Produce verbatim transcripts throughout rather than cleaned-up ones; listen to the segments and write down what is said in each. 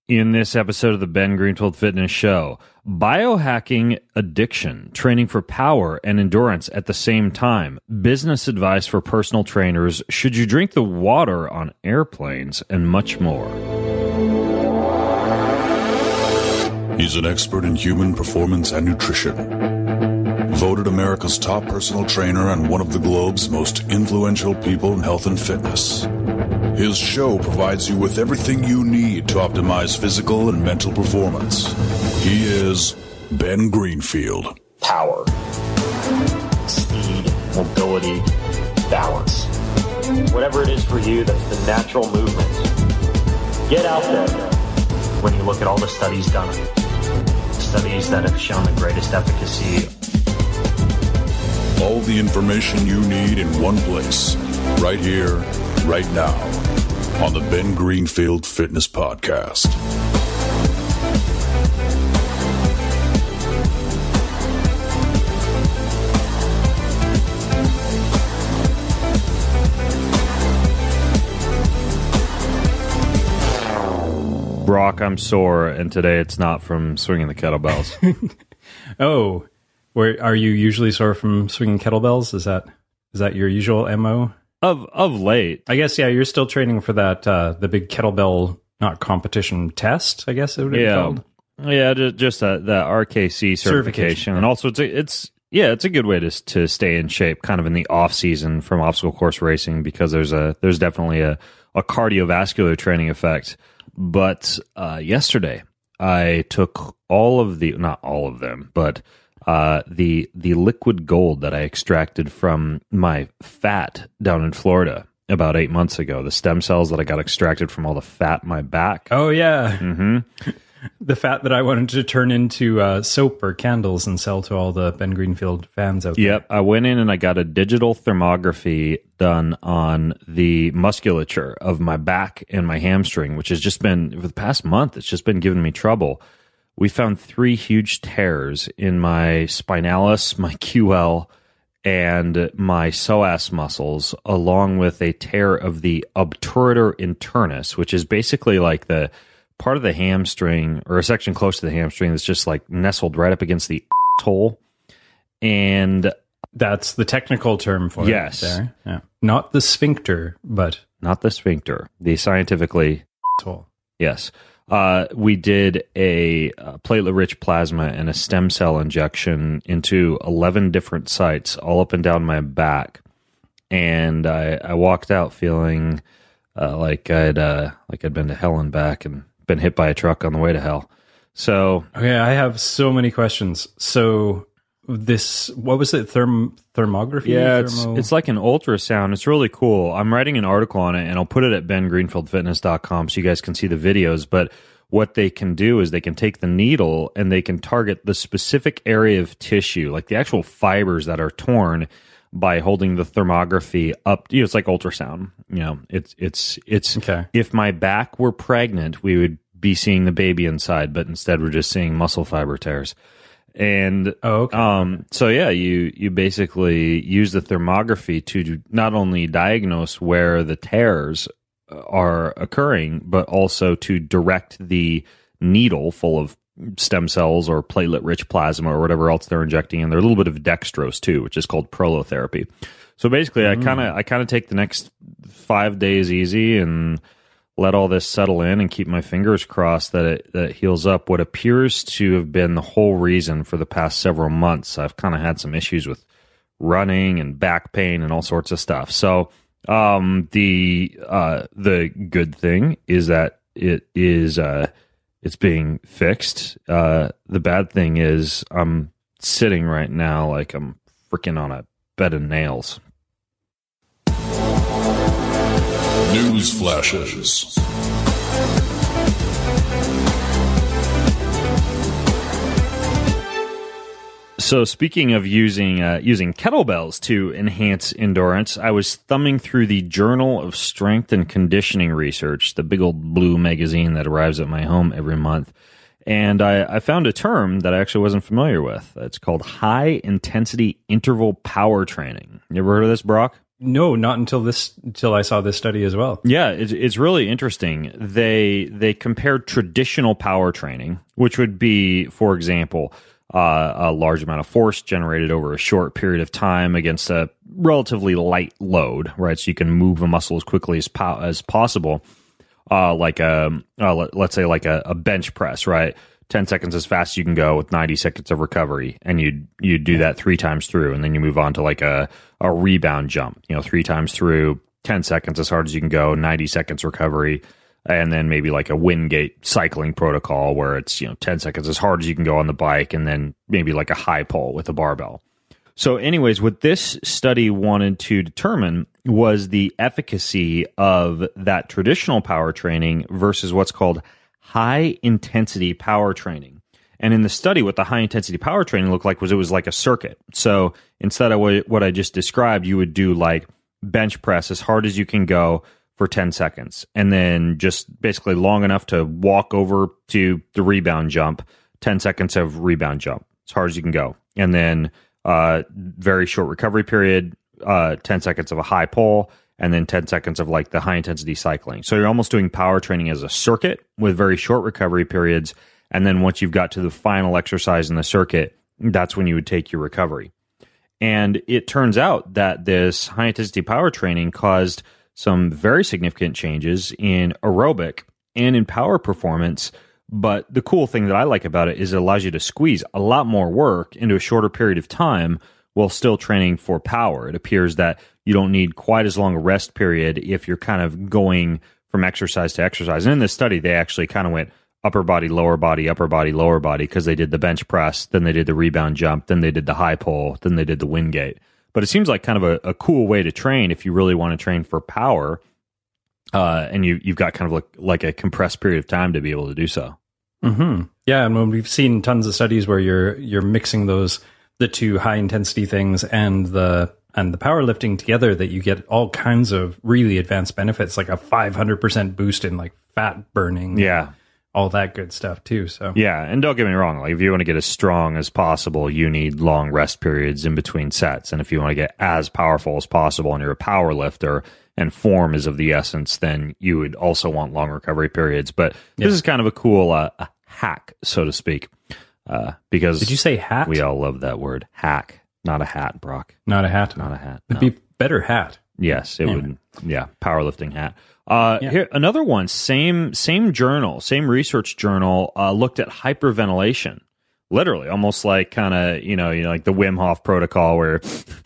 In this episode of the Ben Greenfield Fitness Show, biohacking addiction, training for power and endurance at the same time, business advice for personal trainers, should you drink the water on airplanes, and much more. He's an expert in human performance and nutrition. Voted America's top personal trainer and one of the globe's most influential people in health and fitness. His show provides you with everything you need to optimize physical and mental performance. He is Ben Greenfield. Power, speed, mobility, balance. Whatever it is for you, that's the natural movement. Get out there. When you look at all the studies done, studies that have shown the greatest efficacy. All the information you need in one place, right here, right now, on the Ben Greenfield Fitness Podcast. Brock, I'm sore, and today it's not from swinging the kettlebells. Oh, where are you usually sore from swinging kettlebells? Is that is that your usual M O? Of of late. I guess, yeah, you're still training for that, uh, the big kettlebell, not competition test, I guess it would be Yeah, called. yeah, just, just that, that R K C certification. Certification, And also, it's, a, it's yeah, it's a good way to to stay in shape kind of in the off-season from obstacle course racing, because there's a there's definitely a, a cardiovascular training effect. But uh, yesterday, I took all of the, not all of them, but uh, the the liquid gold that I extracted from my fat down in Florida about eight months ago, the stem cells that I got extracted from all the fat in my back. Oh, yeah. Mm-hmm. The fat that I wanted to turn into uh, soap or candles and sell to all the Ben Greenfield fans out there. Yep, I went in and I got a digital thermography done on the musculature of my back and my hamstring, which has just been, for the past month, it's just been giving me trouble. We found three huge tears in my spinalis, my Q L, and my psoas muscles, along with a tear of the obturator internus, which is basically like the part of the hamstring, or a section close to the hamstring that's just like nestled right up against the hole. And that's the technical term for yes. it there. Yeah. Not the sphincter, but not the sphincter, the scientifically hole. Yes. Uh, we did a, a platelet-rich plasma and a stem cell injection into eleven different sites all up and down my back. And I, I walked out feeling uh, like I'd uh, like I'd been to hell and back and been hit by a truck on the way to hell. So okay, I have so many questions. So this, what was it? Therm thermography? Yeah, it's Thermo- it's like an ultrasound. It's really cool. I'm writing an article on it, and I'll put it at ben greenfield fitness dot com so you guys can see the videos. But what they can do is they can take the needle and they can target the specific area of tissue, like the actual fibers that are torn, by holding the thermography up. You know, it's like ultrasound. You know, it's it's it's. Okay. If my back were pregnant, we would be seeing the baby inside, but instead we're just seeing muscle fiber tears. And oh, okay. um, so yeah, you you basically use the thermography to not only diagnose where the tears are occurring, but also to direct the needle full of stem cells or platelet-rich plasma or whatever else they're injecting in there. A little bit of dextrose too, which is called prolotherapy. So basically, mm. I kind of I kind of take the next five days easy and let all this settle in and keep my fingers crossed that it, that it heals up. What appears to have been the whole reason for the past several months, I've kind of had some issues with running and back pain and all sorts of stuff. So um, the uh, the good thing is that it is uh, it's being fixed. Uh, the bad thing is I'm sitting right now like I'm freaking on a bed of nails. News flashes. So speaking of using uh, using kettlebells to enhance endurance, I was thumbing through the Journal of Strength and Conditioning Research, the big old blue magazine that arrives at my home every month, and I, I found a term that I actually wasn't familiar with. It's called high-intensity interval power training. You ever heard of this, Brock? no, not until this until I saw this study as well. Yeah, it's, it's really interesting. They they compared traditional power training, which would be, for example, uh, a large amount of force generated over a short period of time against a relatively light load, right? So you can move a muscle as quickly as po- as possible, uh, like a uh, let, let's say like a, a bench press, right? ten seconds as fast as you can go with ninety seconds of recovery, and you you do that three times through, and then you move on to like a, a rebound jump, you know, three times through, ten seconds as hard as you can go, ninety seconds recovery, and then maybe like a Wingate cycling protocol where it's, you know, ten seconds as hard as you can go on the bike, and then maybe like a high pull with a barbell. So anyways, what this study wanted to determine was the efficacy of that traditional power training versus what's called high intensity power training. And in the study, what the high intensity power training looked like was it was like a circuit. So instead of what I just described, you would do like bench press as hard as you can go for ten seconds, and then just basically long enough to walk over to the rebound jump, ten seconds of rebound jump as hard as you can go. And then uh, very short recovery period, uh, ten seconds of a high pull, and then ten seconds of like the high intensity cycling. So you're almost doing power training as a circuit with very short recovery periods. And then once you've got to the final exercise in the circuit, that's when you would take your recovery. And it turns out that this high intensity power training caused some very significant changes in aerobic and in power performance. But the cool thing that I like about it is it allows you to squeeze a lot more work into a shorter period of time while still training for power. It appears that you don't need quite as long a rest period if you're kind of going from exercise to exercise. And in this study, they actually kind of went upper body, lower body, upper body, lower body, because they did the bench press, then they did the rebound jump, then they did the high pull, then they did the Wingate. But it seems like kind of a, a cool way to train if you really want to train for power, uh, and you, you've got kind of like, like a compressed period of time to be able to do so. Mm-hmm. Yeah, and when we've seen tons of studies where you're you're mixing those the two high intensity things and the and the powerlifting together, that you get all kinds of really advanced benefits, like a five hundred percent boost in like fat burning. Yeah. All that good stuff too. So yeah, and don't get me wrong, like if you want to get as strong as possible, you need long rest periods in between sets. And if you want to get as powerful as possible and you're a power lifter and form is of the essence, then you would also want long recovery periods. But yeah. This is kind of a cool uh, a hack, so to speak. Uh, because did you say hat? We all love that word, hack. Not a hat, Brock. Not a hat. Not a hat. It'd no. be better hat. Yes, it anyway. would. Yeah, powerlifting hat. Uh, yeah. Here, another one. Same same journal, same research journal. Uh, looked at hyperventilation. Literally, almost like kind of you know, you know, like the Wim Hof protocol, where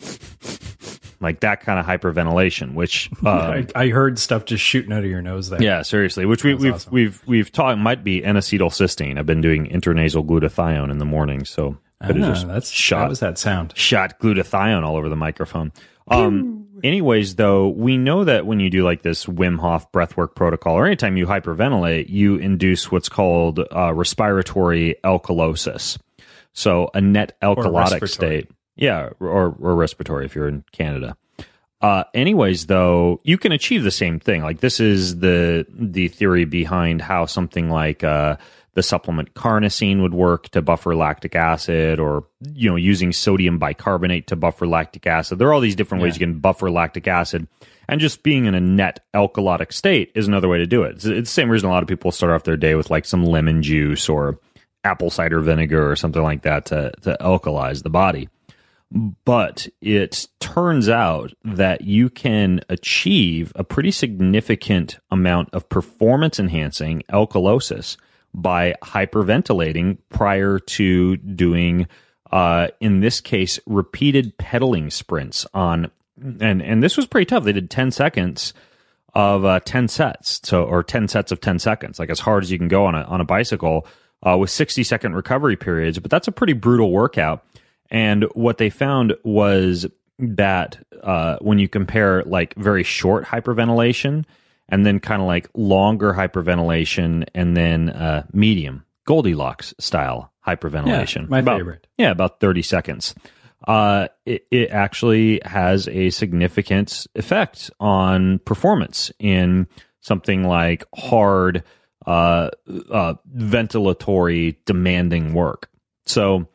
like that kind of hyperventilation. Which um, I, I heard stuff just shooting out of your nose there. Yeah, seriously. Which we, we've awesome. we've we've taught might be N-acetylcysteine. I've been doing intranasal glutathione in the morning, so ah, could have just that's shot. That was that sound. Shot glutathione all over the microphone. Um, anyways, though, we know that when you do like this Wim Hof breathwork protocol, or anytime you hyperventilate, you induce what's called uh, respiratory alkalosis. So a net alkalotic state. Yeah, or, or respiratory if you're in Canada. Uh, anyways, though, you can achieve the same thing. Like this is the the theory behind how something like uh, the supplement carnosine would work to buffer lactic acid, or you know, using sodium bicarbonate to buffer lactic acid. There are all these different ways yeah. you can buffer lactic acid, and just being in a net alkalotic state is another way to do it. It's, it's the same reason a lot of people start off their day with like some lemon juice or apple cider vinegar or something like that to to alkalize the body. But it turns out that you can achieve a pretty significant amount of performance-enhancing alkalosis by hyperventilating prior to doing, uh, in this case, repeated pedaling sprints on, and and this was pretty tough. They did ten seconds of uh, ten sets, so or ten sets of ten seconds, like as hard as you can go on a on a bicycle, uh, with sixty second recovery periods. But that's a pretty brutal workout. And what they found was that uh, when you compare like very short hyperventilation and then kind of like longer hyperventilation and then uh, medium Goldilocks style hyperventilation, yeah, my about, favorite, yeah, about thirty seconds, uh, it, it actually has a significant effect on performance in something like hard uh, uh, ventilatory demanding work. So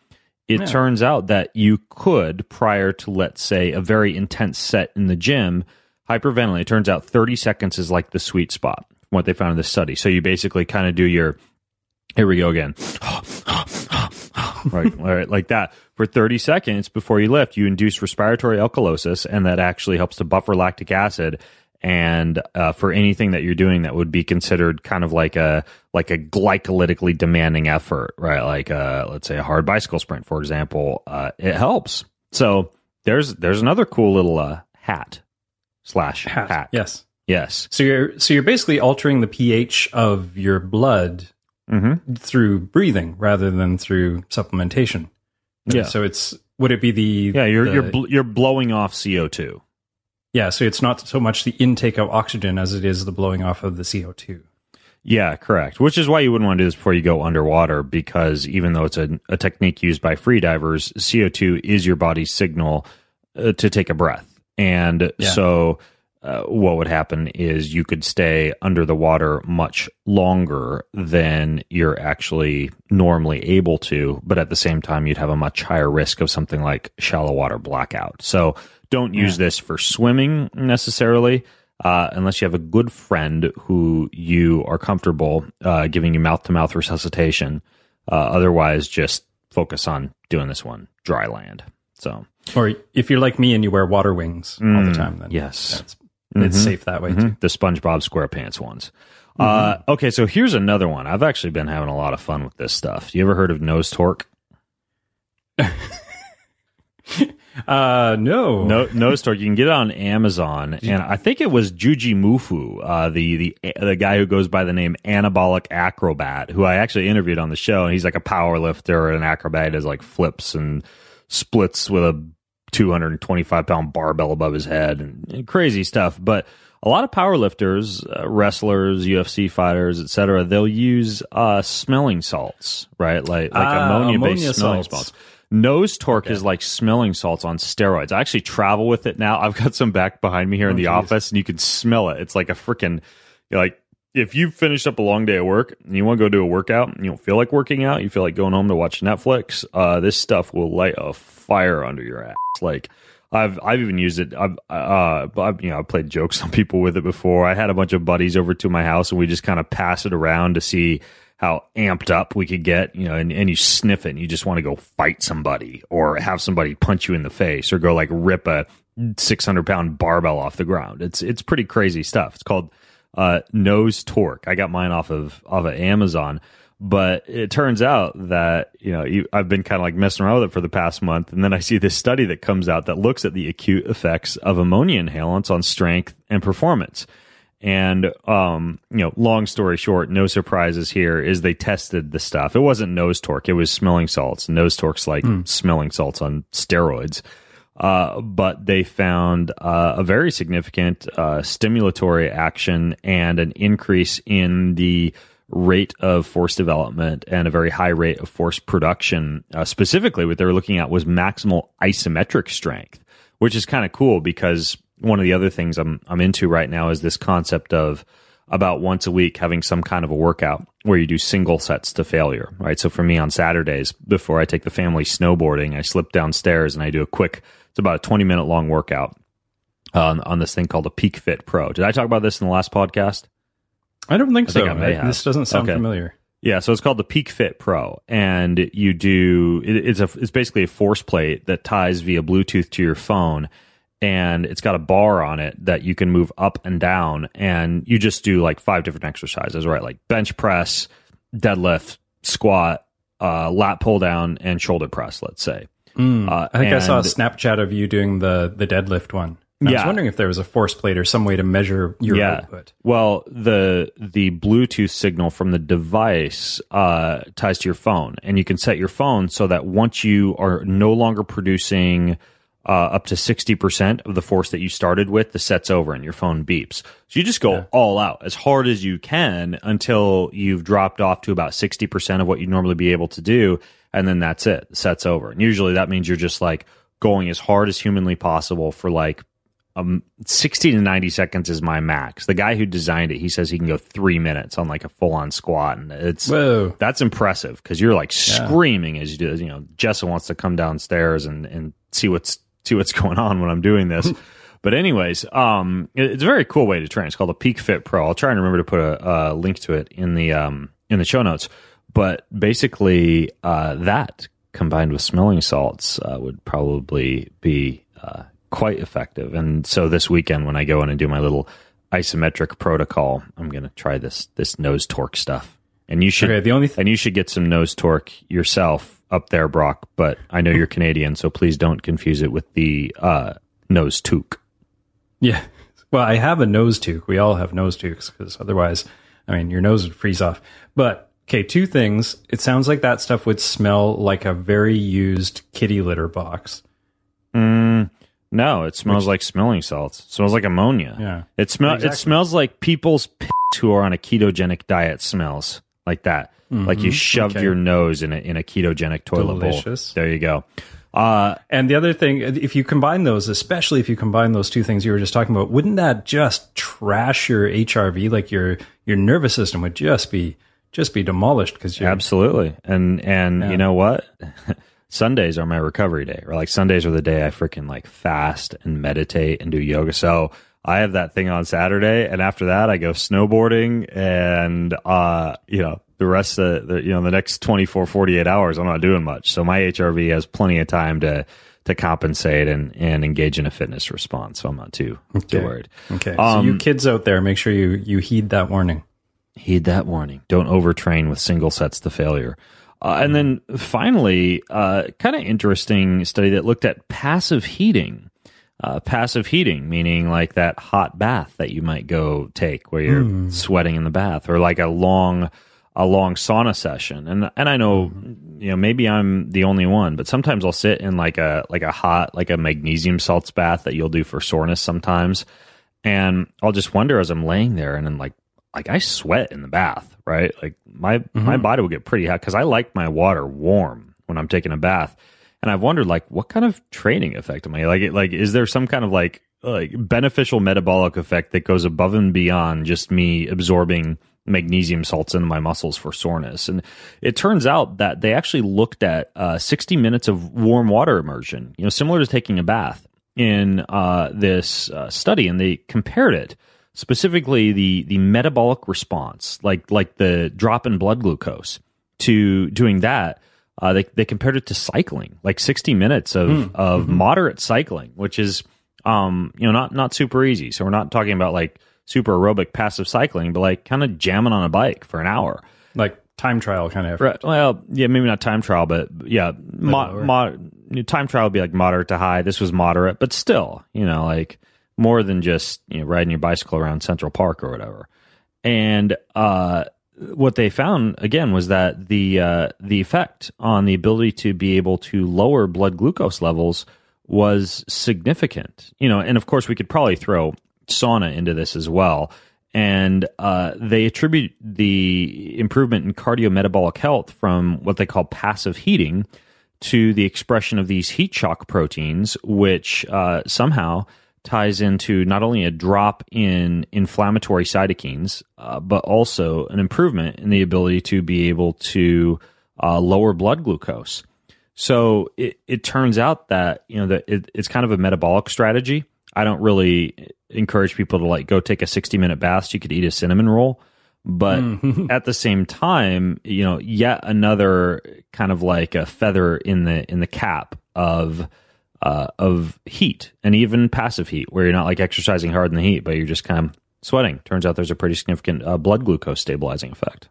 it Yeah. turns out that you could, prior to, let's say, a very intense set in the gym, hyperventilate. It turns out thirty seconds is like the sweet spot, from what they found in this study. So you basically kind of do your, here we go again, right, all right, like that. For thirty seconds before you lift, you induce respiratory alkalosis, and that actually helps to buffer lactic acid. And uh, for anything that you're doing that would be considered kind of like a like a glycolytically demanding effort, right? Like uh, let's say a hard bicycle sprint, for example, uh, it helps. So there's there's another cool little uh, hat slash Hat. hack. Yes. Yes. So you're so you're basically altering the pH of your blood Mm-hmm. through breathing rather than through supplementation. Yeah. So it's would it be the Yeah, you're the, you're bl- you're blowing off C O two. yeah? So it's not so much the intake of oxygen as it is the blowing off of the C O two. Yeah, correct. Which is why you wouldn't want to do this before you go underwater, because even though it's a, a technique used by free divers, C O two is your body's signal uh, to take a breath. And Yeah. so uh, what would happen is you could stay under the water much longer than you're actually normally able to, but at the same time, you'd have a much higher risk of something like shallow water blackout. So don't use Yeah. this for swimming necessarily. Uh, unless you have a good friend who you are comfortable uh, giving you mouth-to-mouth resuscitation. Uh, otherwise, just focus on doing this one dry land. So, Or if you're like me and you wear water wings all the time, then yes. that's, it's safe that way too. mhm, the SpongeBob SquarePants ones. Uh, okay, so here's another one. I've actually been having a lot of fun with this stuff. You ever heard of nose torque? Uh, no, No, nose torque. You can get it on Amazon, and I think it was Juji Mufu, uh, the the the guy who goes by the name Anabolic Acrobat, who I actually interviewed on the show. And he's like a power lifter and an acrobat. He does like flips and splits with a two hundred twenty-five pound barbell above his head and, and crazy stuff. But a lot of power lifters, uh, wrestlers, U F C fighters, et cetera, they'll use uh, smelling salts, right? Like like Ah, ammonia based ammonia smelling salts. salts. Nose torque is like smelling salts on steroids. I actually travel with it now. I've got some back behind me here in the geez. office, and you can smell it. It's like a freaking, like, if you finished up a long day of work and you want to go do a workout and you don't feel like working out, you feel like going home to watch Netflix, uh, this stuff will light a fire under your ass. Like, I've I've even used it. I've, uh, I've, you know, I've played jokes on people with it before. I had a bunch of buddies over to my house, and we just kind of pass it around to see how amped up we could get, you know, and, and you sniff it and you just want to go fight somebody or have somebody punch you in the face or go like rip a six hundred pound barbell off the ground. It's it's pretty crazy stuff. It's called uh, Nose Torque. I got mine off of off of Amazon, but it turns out that, you know, you, I've been kind of like messing around with it for the past month, and then I see this study that comes out that looks at the acute effects of ammonia inhalants on strength and performance. And, um, you know, long story short, no surprises here, is they tested the stuff. It wasn't nose torque. It was smelling salts. Nose torque's like mm. smelling salts on steroids. Uh, but they found uh, a very significant uh, stimulatory action and an increase in the rate of force development and a very high rate of force production. Uh, specifically, what they were looking at was maximal isometric strength, which is kind of cool because one of the other things I'm I'm into right now is this concept of about once a week having some kind of a workout where you do single sets to failure, right? So for me on Saturdays, before I take the family snowboarding, I slip downstairs and I do a quick, it's about a twenty minute long workout on, on this thing called a Peak Fit Pro. Did I talk about this in the last podcast? I don't think I so. think I may have. This doesn't sound Okay. familiar. Yeah, so it's called the Peak Fit Pro, and you do it, it's a it's basically a force plate that ties via Bluetooth to your phone, and it's got a bar on it that you can move up and down, and you just do like five different exercises, right? Like bench press, deadlift, squat, uh, lat pull down, and shoulder press. Let's say. Mm. Uh, I think I saw a and- Snapchat of you doing the the deadlift one. I was Yeah. wondering if there was a force plate or some way to measure your yeah. output. Well, the the Bluetooth signal from the device uh, ties to your phone, and you can set your phone so that once you are no longer producing uh, up to sixty percent of the force that you started with, the set's over and your phone beeps. So you just go Yeah. all out as hard as you can until you've dropped off to about sixty percent of what you'd normally be able to do, and then that's it. The set's over. And usually that means you're just like going as hard as humanly possible for like um, sixty to ninety seconds is my max. The guy who designed it, he says he can go three minutes on like a full on squat, and it's Whoa. That's impressive because you're like screaming as you do. You know, Jessa wants to come downstairs and and see what's see what's going on when I'm doing this. But anyways, um, it, it's a very cool way to train. It's called a Peak Fit Pro. I'll try and remember to put a, a link to it in the um in the show notes. But basically, uh, that combined with smelling salts uh, would probably be uh, quite effective. And so this weekend, when I go in and do my little isometric protocol, I'm going to try this this nose torque stuff. And you should okay, the only th- and you should get some nose torque yourself up there, Brock. But I know you're Canadian, so please don't confuse it with the uh, nose toque. Yeah. Well, I have a nose toque. We all have nose toques because otherwise, I mean, your nose would freeze off. But okay, two things. It sounds like that stuff would smell like a very used kitty litter box. Mm, no, it smells Which, like smelling salts. It smells like ammonia. Yeah, it smells. exactly. It smells like people's piss who are on a ketogenic diet smells like that. Mm-hmm. Like you shoved okay. your nose in a in a ketogenic toilet Delicious. bowl. There you go. Uh, and the other thing, if you combine those, especially if you combine those two things you were just talking about, wouldn't that just trash your H R V? Like your your nervous system would just be. Just be demolished because you absolutely and and yeah. you know what, Sundays are my recovery day, or like Sundays are the day I freaking like fast and meditate and do yoga. So I have that thing on Saturday, and after that I go snowboarding, and uh you know the rest of the you know the next twenty-four, forty-eight hours I'm not doing much. So my H R V has plenty of time to to compensate and and engage in a fitness response. So I'm not too, okay. too worried. Okay, um, so you kids out there, make sure you you heed that warning. Heed that warning. Don't overtrain with single sets to failure. Uh, and then finally, uh, kind of interesting study that looked at passive heating. Uh, passive heating, meaning like that hot bath that you might go take where you're mm. sweating in the bath, or like a long, a long sauna session. And and I know, you know, maybe I'm the only one, but sometimes I'll sit in like a like a hot, like a magnesium salts bath that you'll do for soreness sometimes, and I'll just wonder as I'm laying there, and then like. Like I sweat in the bath, right? Like my mm-hmm. my body will get pretty hot because I like my water warm when I'm taking a bath. And I've wondered, like, what kind of training effect am I like? Like, is there some kind of like like beneficial metabolic effect that goes above and beyond just me absorbing magnesium salts into my muscles for soreness? And it turns out that they actually looked at uh, sixty minutes of warm water immersion, you know, similar to taking a bath in uh, this uh, study, and they compared it. Specifically, the the metabolic response, like like the drop in blood glucose, to doing that, uh, they they compared it to cycling, like sixty minutes of mm. of mm-hmm. moderate cycling, which is um you know not not super easy. So we're not talking about like super aerobic passive cycling, but like kind of jamming on a bike for an hour, like time trial kind of. Right. Well, yeah, maybe not time trial, but yeah, mo- mo- time trial would be like moderate to high. This was moderate, but still, you know, like. More than just you know riding your bicycle around Central Park or whatever. And uh, what they found again was that the uh, the effect on the ability to be able to lower blood glucose levels was significant. You know, and of course we could probably throw sauna into this as well. And uh, they attribute the improvement in cardiometabolic health from what they call passive heating to the expression of these heat shock proteins, which uh, somehow ties into not only a drop in inflammatory cytokines, uh, but also an improvement in the ability to be able to uh, lower blood glucose. So it, it turns out that you know that it, it's kind of a metabolic strategy. I don't really encourage people to like go take a sixty minute bath so you could eat a cinnamon roll, but mm. at the same time, you know, yet another kind of like a feather in the in the cap of. Uh, of heat, and even passive heat, where you're not like exercising hard in the heat, but you're just kind of sweating. Turns out there's a pretty significant uh, blood glucose stabilizing effect.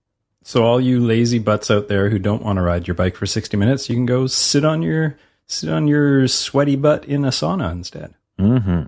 So all you lazy butts out there who don't want to ride your bike for sixty minutes, you can go sit on your sit on your sweaty butt in a sauna instead. Mm-hmm.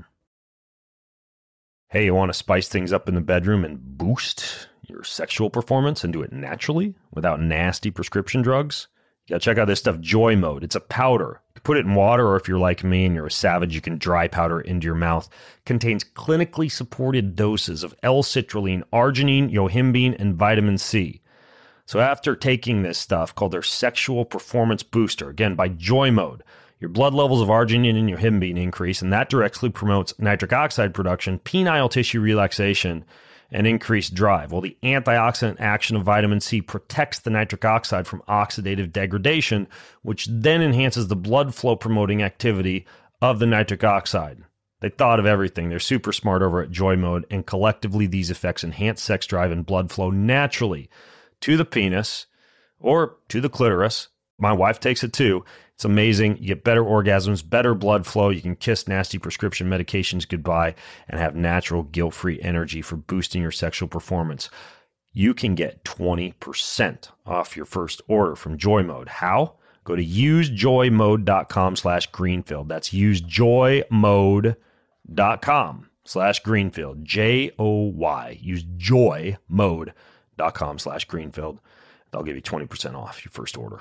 Hey, you want to spice things up in the bedroom and boost your sexual performance and do it naturally without nasty prescription drugs? You gotta check out this stuff, Joy Mode. It's a powder. You can put it in water, or if you're like me and you're a savage, you can dry powder into your mouth. It contains clinically supported doses of L-citrulline, arginine, yohimbine, and vitamin C. So after taking this stuff called their Sexual Performance Booster, again by Joy Mode, Your blood levels of arginine and your himbine increase, and that directly promotes nitric oxide production, penile tissue relaxation, and increased drive. Well, the antioxidant action of vitamin C protects the nitric oxide from oxidative degradation, which then enhances the blood flow promoting activity of the nitric oxide. They thought of everything. They're super smart over at Joy Mode, and collectively these effects enhance sex drive and blood flow naturally to the penis or to the clitoris. My wife takes it too. It's amazing. You get better orgasms, better blood flow. You can kiss nasty prescription medications goodbye and have natural guilt-free energy for boosting your sexual performance. You can get twenty percent off your first order from Joy Mode. How? Go to usejoymode.com slash Greenfield. That's usejoymode.com slash Greenfield. J O Y. Usejoymode.com slash Greenfield. They'll give you twenty percent off your first order.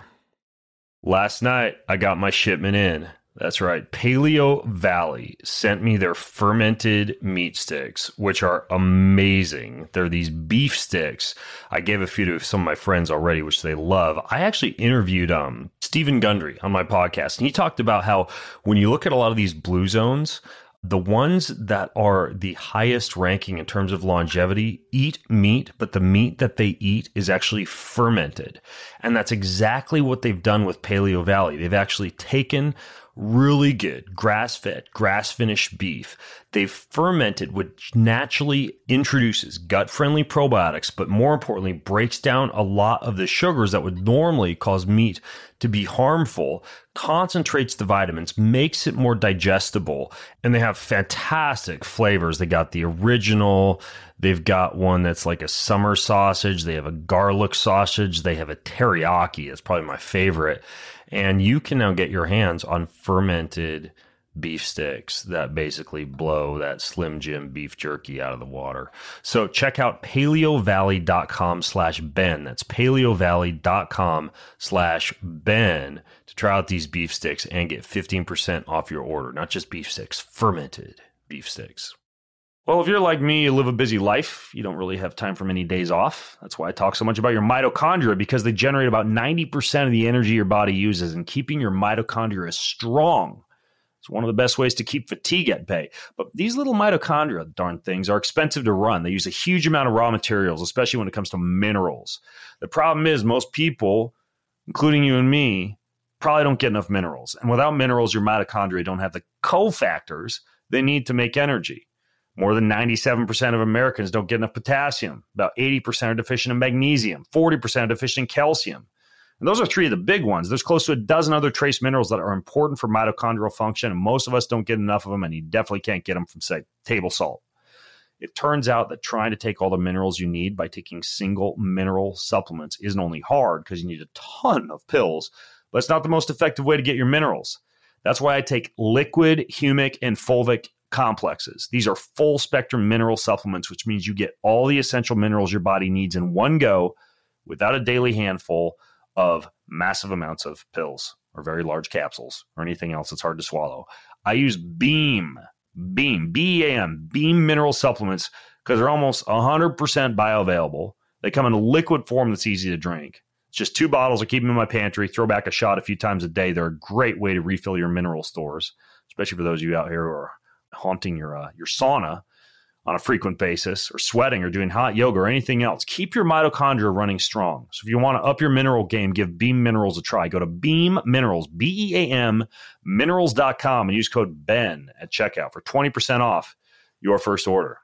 Last night, I got my shipment in. That's right. Paleo Valley sent me their fermented meat sticks, which are amazing. They're these beef sticks. I gave a few to some of my friends already, which they love. I actually interviewed um, Stephen Gundry on my podcast, and he talked about how when you look at a lot of these blue zones, the ones that are the highest ranking in terms of longevity eat meat, but the meat that they eat is actually fermented. And that's exactly what they've done with Paleo Valley. They've actually taken really good grass-fed, grass-finished beef. They've fermented, which naturally introduces gut-friendly probiotics, but more importantly, breaks down a lot of the sugars that would normally cause meat to be harmful, concentrates the vitamins, makes it more digestible, and they have fantastic flavors. They got the original, they've got one that's like a summer sausage, they have a garlic sausage, they have a teriyaki, it's probably my favorite. And you can now get your hands on fermented beef sticks that basically blow that Slim Jim beef jerky out of the water. So check out paleovalley.com slash Ben. That's paleovalley.com slash Ben to try out these beef sticks and get fifteen percent off your order. Not just beef sticks, fermented beef sticks. Well, if you're like me, you live a busy life, you don't really have time for many days off. That's why I talk so much about your mitochondria, because they generate about ninety percent of the energy your body uses, and keeping your mitochondria strong is one of the best ways to keep fatigue at bay. But these little mitochondria, darn things, are expensive to run. They use a huge amount of raw materials, especially when it comes to minerals. The problem is most people, including you and me, probably don't get enough minerals. And without minerals, your mitochondria don't have the cofactors they need to make energy. More than ninety-seven percent of Americans don't get enough potassium. About eighty percent are deficient in magnesium. forty percent are deficient in calcium. And those are three of the big ones. There's close to a dozen other trace minerals that are important for mitochondrial function, and most of us don't get enough of them, and you definitely can't get them from, say, table salt. It turns out that trying to take all the minerals you need by taking single mineral supplements isn't only hard because you need a ton of pills, but it's not the most effective way to get your minerals. That's why I take liquid, humic, and fulvic complexes. These are full spectrum mineral supplements, which means you get all the essential minerals your body needs in one go without a daily handful of massive amounts of pills or very large capsules or anything else that's hard to swallow. I use Beam, Beam, B E A M, Beam mineral supplements because they're almost one hundred percent bioavailable. They come in a liquid form that's easy to drink. It's just two bottles. I keep them in my pantry, throw back a shot a few times a day. They're a great way to refill your mineral stores, especially for those of you out here who are haunting your uh, your sauna on a frequent basis, or sweating, or doing hot yoga, or anything else. Keep your mitochondria running strong. So if you want to up your mineral game, give Beam Minerals a try. Go to Beam Minerals, B E A M, minerals dot com, and use code BEN at checkout for twenty percent off your first order.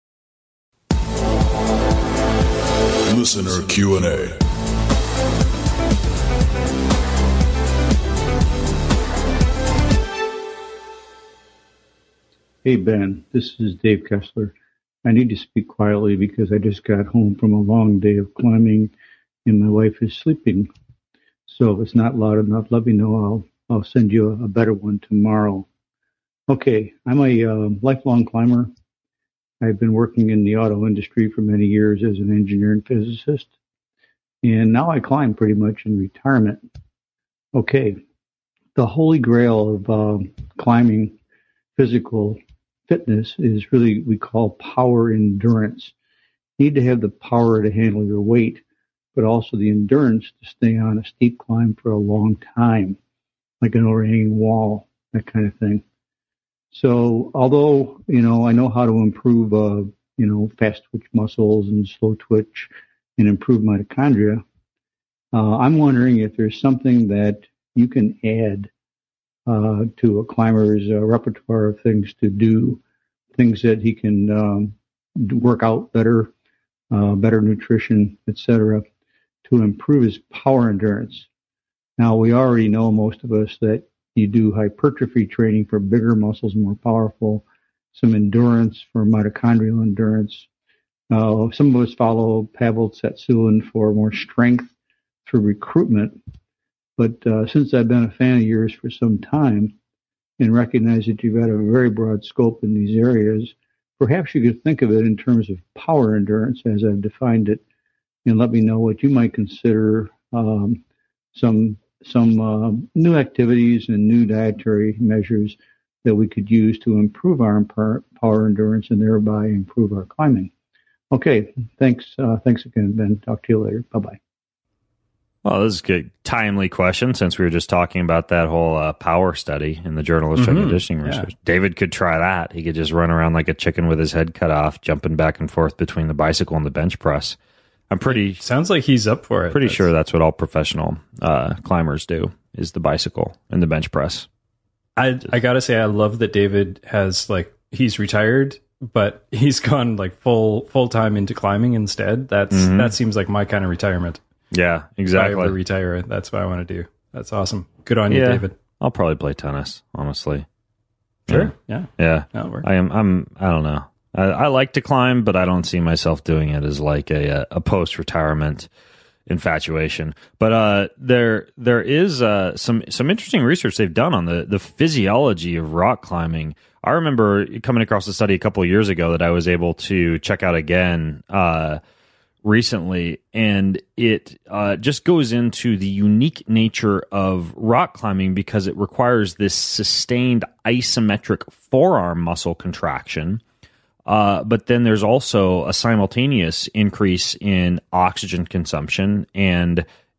Listener Q and A. Hey, Ben, this is Dave Kessler. I need to speak quietly because I just got home from a long day of climbing and my wife is sleeping. So if it's not loud enough, let me know. I'll I'll send you a, a better one tomorrow. Okay, I'm a uh, lifelong climber. I've been working in the auto industry for many years as an engineer and physicist. And now I climb pretty much in retirement. Okay, the holy grail of uh, climbing physical fitness is really we call power endurance. You need to have the power to handle your weight, but also the endurance to stay on a steep climb for a long time. like an overhanging wall, that kind of thing. So although, you know, I know how to improve, uh, you know, fast twitch muscles and slow twitch and improve mitochondria, uh, I'm wondering if there's something that you can add uh, to a climber's uh, repertoire of things to do, things that he can um, work out better, uh, better nutrition, et cetera, to improve his power endurance. Now, we already know, most of us, that you do hypertrophy training for bigger muscles, more powerful, some endurance for mitochondrial endurance. Uh, some of us follow Pavel Tsatsouline for more strength through recruitment. But uh, since I've been a fan of yours for some time and recognize that you've got a very broad scope in these areas, perhaps you could think of it in terms of power endurance as I've defined it, and let me know what you might consider um, some some uh, new activities and new dietary measures that we could use to improve our power endurance and thereby improve our climbing. Okay, thanks. Uh, thanks again, Ben. Talk to you later. Bye-bye. Well, this is a good, timely question, since we were just talking about that whole uh, power study in the Journal of Strength and Conditioning Research. Yeah. David could try that. He could just run around like a chicken with his head cut off, jumping back and forth between the bicycle and the bench press. I'm pretty... Sounds like he's up for it. Pretty that's... sure that's what all professional uh, climbers do, is the bicycle and the bench press. I I gotta say, I love that David has, like, he's retired, but he's gone like full full time into climbing instead. That's mm-hmm. That seems like my kind of retirement. Yeah, exactly. If I ever retire, that's what I want to do. That's awesome. Good on you, yeah, David. I'll probably play tennis, honestly. Sure. Yeah. Yeah. yeah. That'll work. I am. I'm. I don't know. I, I like to climb, but I don't see myself doing it as like a a post retirement infatuation. But uh, there there is uh, some some interesting research they've done on the the physiology of rock climbing. I remember coming across a study a couple of years ago that I was able to check out again uh, recently, and it uh, just goes into the unique nature of rock climbing because it requires this sustained isometric forearm muscle contraction. Uh, but then there's also a simultaneous increase in oxygen consumption and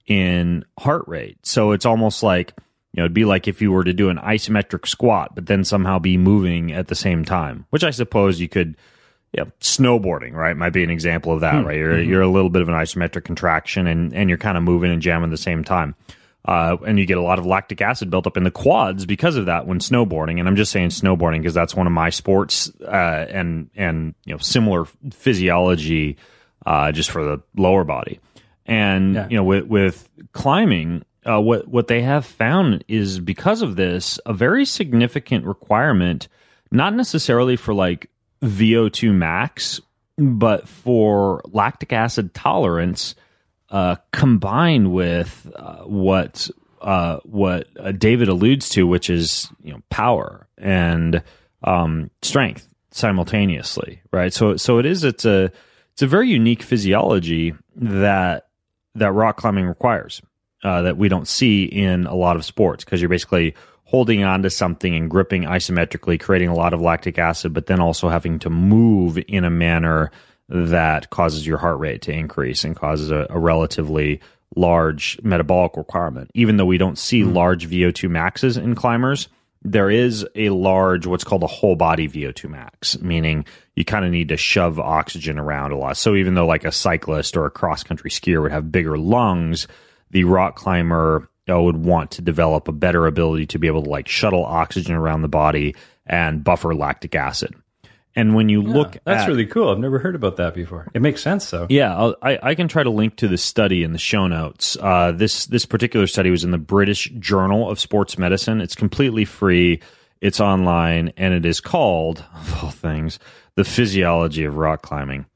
in heart rate. So it's almost like, you know, it'd be like if you were to do an isometric squat, but then somehow be moving at the same time, which I suppose you could, yeah, snowboarding, right? Might be an example of that, mm-hmm. right? You're, you're a little bit of an isometric contraction and, and you're kind of moving and jamming at the same time. Uh, and you get a lot of lactic acid built up in the quads because of that when snowboarding. And I'm just saying snowboarding because that's one of my sports, uh, and, and, you know, similar physiology, uh, just for the lower body. And, yeah. you know, with, with climbing, uh, what, what they have found is because of this, a very significant requirement, not necessarily for like V O two max, but for lactic acid tolerance, Uh, combined with uh, what uh, what uh, David alludes to, which is, you know, power and um, strength simultaneously, right? So so it is it's a it's a very unique physiology that that rock climbing requires uh, that we don't see in a lot of sports, because you're basically holding on to something and gripping isometrically, creating a lot of lactic acid, but then also having to move in a manner that causes your heart rate to increase and causes a, a relatively large metabolic requirement. Even though we don't see mm-hmm. large V O two maxes in climbers, there is a large, what's called a whole body V O two max, meaning you kind of need to shove oxygen around a lot. So even though like a cyclist or a cross-country skier would have bigger lungs, the rock climber you know, would want to develop a better ability to be able to like shuttle oxygen around the body and buffer lactic acid. And when you yeah, look that's at, really cool. I've never heard about that before. It makes sense, though. Yeah, I'll, I, I can try to link to the study in the show notes. Uh, this this particular study was in the British Journal of Sports Medicine. It's completely free. It's online, and it is called, of all things, The Physiology of Rock Climbing.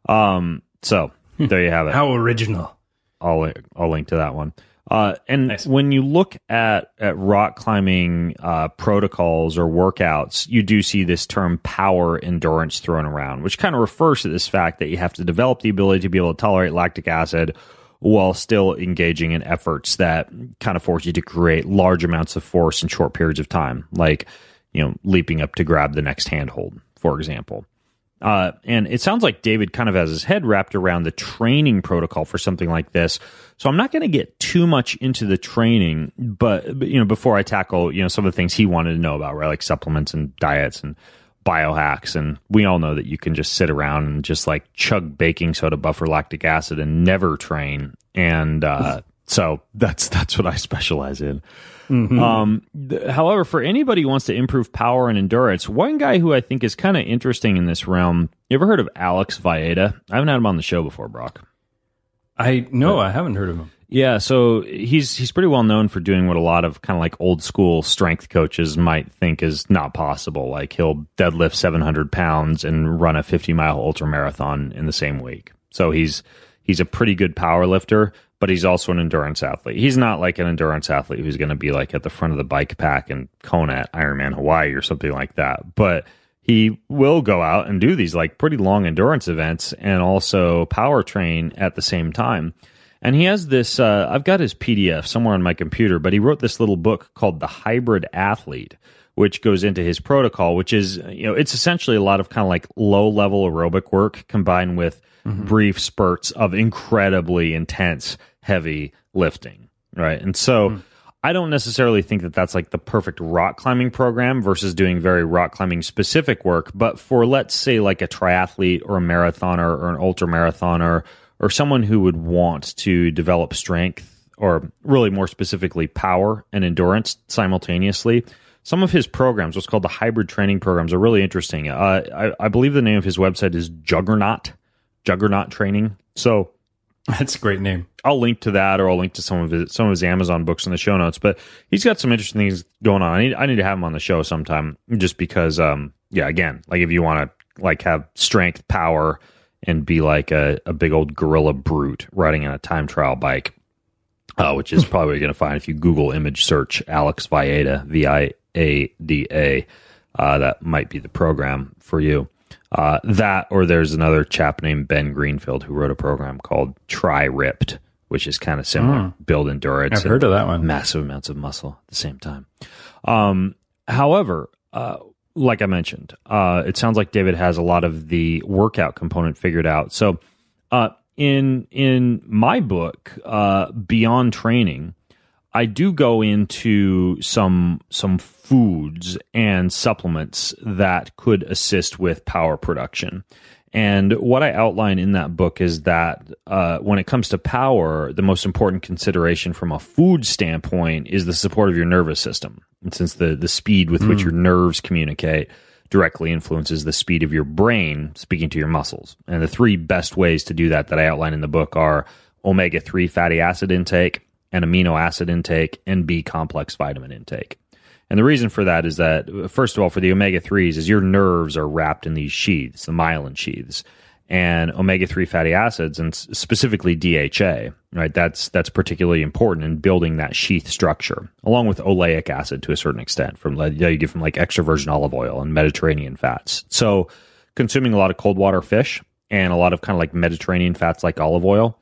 Um, so there you have it. How original. I'll, I'll link to that one. Uh, and nice. When you look at, at rock climbing uh, protocols or workouts, you do see this term power endurance thrown around, which kind of refers to this fact that you have to develop the ability to be able to tolerate lactic acid while still engaging in efforts that kind of force you to create large amounts of force in short periods of time, like, you know, leaping up to grab the next handhold, for example. Uh, and it sounds like David kind of has his head wrapped around the training protocol for something like this. So I'm not going to get too much into the training, but, but, you know, before I tackle, you know, some of the things he wanted to know about, right? Like supplements and diets and biohacks. And we all know that you can just sit around and just like chug baking soda, buffer lactic acid, and never train. And uh, so that's that's what I specialize in. Mm-hmm. Um, th- however, for anybody who wants to improve power and endurance, one guy who I think is kind of interesting in this realm, you ever heard of Alex Valletta? I haven't had him on the show before, Brock. I no, but, I haven't heard of him. Yeah, so he's he's pretty well known for doing what a lot of kind of like old school strength coaches might think is not possible. Like he'll deadlift seven hundred pounds and run a fifty mile ultra marathon in the same week. So he's he's a pretty good power lifter, but he's also an endurance athlete. He's not like an endurance athlete who's going to be like at the front of the bike pack and Kona at Ironman Hawaii or something like that. But he will go out and do these like pretty long endurance events and also power train at the same time. And he has this, uh, I've got his P D F somewhere on my computer, but he wrote this little book called The Hybrid Athlete, which goes into his protocol, which is, you know, it's essentially a lot of kind of like low level aerobic work combined with mm-hmm. brief spurts of incredibly intense, heavy lifting, right? And so mm-hmm. I don't necessarily think that that's like the perfect rock climbing program versus doing very rock climbing specific work. But for, let's say, like a triathlete or a marathoner or an ultra marathoner, or someone who would want to develop strength, or really more specifically power and endurance simultaneously, some of his programs, what's called the hybrid training programs, are really interesting. Uh, I, I believe the name of his website is Juggernaut, Juggernaut Training. So that's a great name. I'll link to that, or I'll link to some of his some of his Amazon books in the show notes. But he's got some interesting things going on. I need I need to have him on the show sometime, just because, um, yeah, again, like if you want to like have strength, power, and be like a, a big old gorilla brute riding on a time trial bike, uh, which is probably going to find if you Google image search Alex Valletta, V I A D A, uh, that might be the program for you. Uh, that, or there's another chap named Ben Greenfield who wrote a program called Try Ripped, which is kind of similar. Mm. Build endurance. I've heard of that one. Massive amounts of muscle at the same time. Um, however, uh, like I mentioned, uh, it sounds like David has a lot of the workout component figured out. So uh, in in my book, uh, Beyond Training, I do go into some some foods and supplements that could assist with power production. And what I outline in that book is that uh, when it comes to power, the most important consideration from a food standpoint is the support of your nervous system. And since the, the speed with mm. which your nerves communicate directly influences the speed of your brain speaking to your muscles. And the three best ways to do that that I outline in the book are omega three fatty acid intake, and amino acid intake, and B complex vitamin intake. And the reason for that is that, first of all, for the omega threes, is your nerves are wrapped in these sheaths, the myelin sheaths. And omega three fatty acids, and specifically D H A, right? That's that's particularly important in building that sheath structure, along with oleic acid to a certain extent, from you get from like extra virgin olive oil and Mediterranean fats. So consuming a lot of cold water fish and a lot of kind of like Mediterranean fats like olive oil,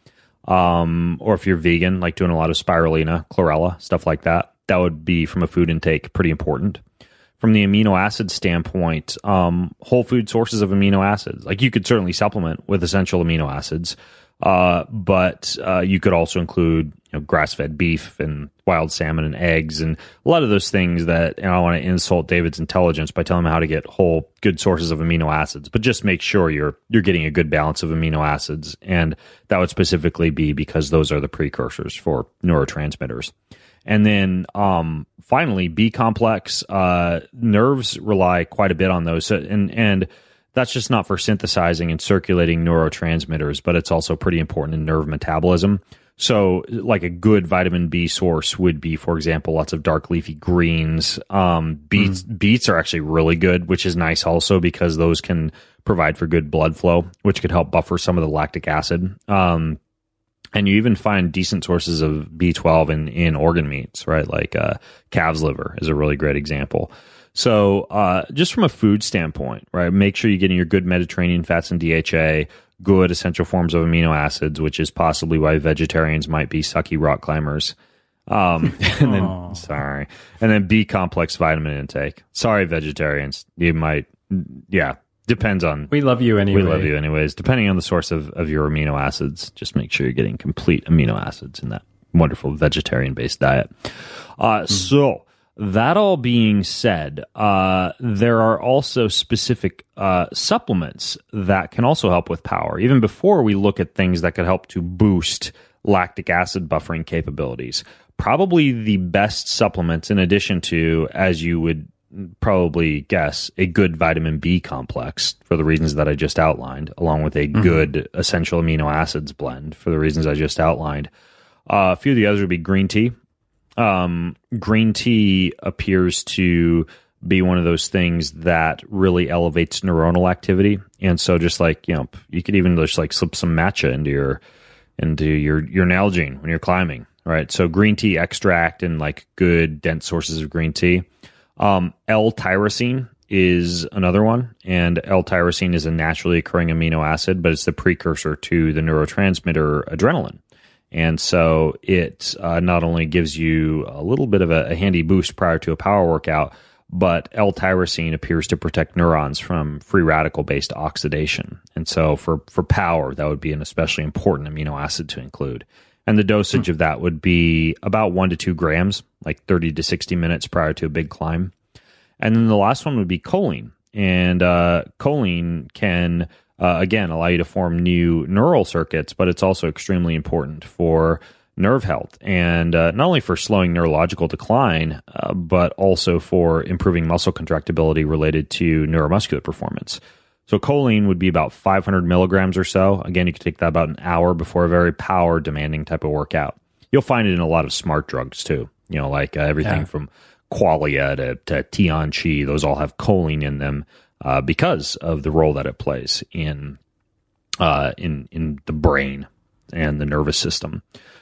um, or if you're vegan, like doing a lot of spirulina, chlorella, stuff like that, that would be, from a food intake, pretty important. From the amino acid standpoint, um, whole food sources of amino acids. Like you could certainly supplement with essential amino acids, uh, but uh, you could also include, you know, grass-fed beef and wild salmon and eggs and a lot of those things that, and I don't want to insult David's intelligence by telling him how to get whole good sources of amino acids, but just make sure you're you're getting a good balance of amino acids, and that would specifically be because those are the precursors for neurotransmitters. And then um, finally, B complex, uh, nerves rely quite a bit on those. So, and, and that's just not for synthesizing and circulating neurotransmitters, but it's also pretty important in nerve metabolism. So like a good vitamin B source would be, for example, lots of dark leafy greens. Um, beets, mm. beets are actually really good, which is nice also because those can provide for good blood flow, which could help buffer some of the lactic acid. Um, And you even find decent sources of B twelve in, in organ meats, right? Like uh, calf's liver is a really great example. So uh, just from a food standpoint, right, make sure you're getting your good Mediterranean fats and D H A, good essential forms of amino acids, which is possibly why vegetarians might be sucky rock climbers. Um, and then, Aww. sorry. And then B complex vitamin intake. Sorry, vegetarians. You might, yeah. Depends on... We love you anyway. We love you anyways. Depending on the source of, of your amino acids, just make sure you're getting complete amino acids in that wonderful vegetarian-based diet. Uh, mm. So that all being said, uh, there are also specific uh, supplements that can also help with power, even before we look at things that could help to boost lactic acid buffering capabilities. Probably the best supplements, in addition to, as you would probably guess, a good vitamin B complex for the reasons that I just outlined, along with a mm-hmm. good essential amino acids blend for the reasons I just outlined. Uh, a few of the others would be green tea. Um, green tea appears to be one of those things that really elevates neuronal activity. And so just like, you know, you could even just like slip some matcha into your, into your, your Nalgene when you're climbing, right? So green tea extract and like good dense sources of green tea. Um, L-tyrosine is another one. And L-tyrosine is a naturally occurring amino acid, but it's the precursor to the neurotransmitter adrenaline. And so it uh, not only gives you a little bit of a, a handy boost prior to a power workout, but L-tyrosine appears to protect neurons from free radical-based oxidation. And so for, for power, that would be an especially important amino acid to include. And the dosage hmm. of that would be about one to two grams, like thirty to sixty minutes prior to a big climb. And then the last one would be choline. And uh, choline can... Uh, again, allow you to form new neural circuits, but it's also extremely important for nerve health and uh, not only for slowing neurological decline, uh, but also for improving muscle contractibility related to neuromuscular performance. So choline would be about five hundred milligrams or so. Again, you could take that about an hour before a very power demanding type of workout. You'll find it in a lot of smart drugs too, you know, like uh, everything yeah. from Qualia to, to Tianchi. Those all have choline in them. Uh, because of the role that it plays in uh, in in the brain and the nervous system.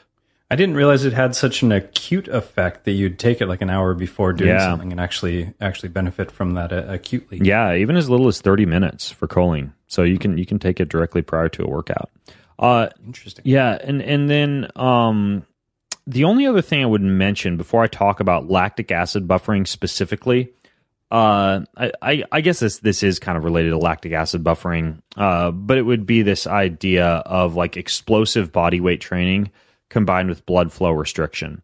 I didn't realize it had such an acute effect that you'd take it like an hour before doing yeah. something and actually actually benefit from that uh, acutely. Yeah, even as little as thirty minutes for choline. So you can you can take it directly prior to a workout. Uh, Interesting. Yeah, and and then um, the only other thing I would mention before I talk about lactic acid buffering specifically. Uh, I, I, I guess this this is kind of related to lactic acid buffering, uh, but it would be this idea of like explosive body weight training combined with blood flow restriction.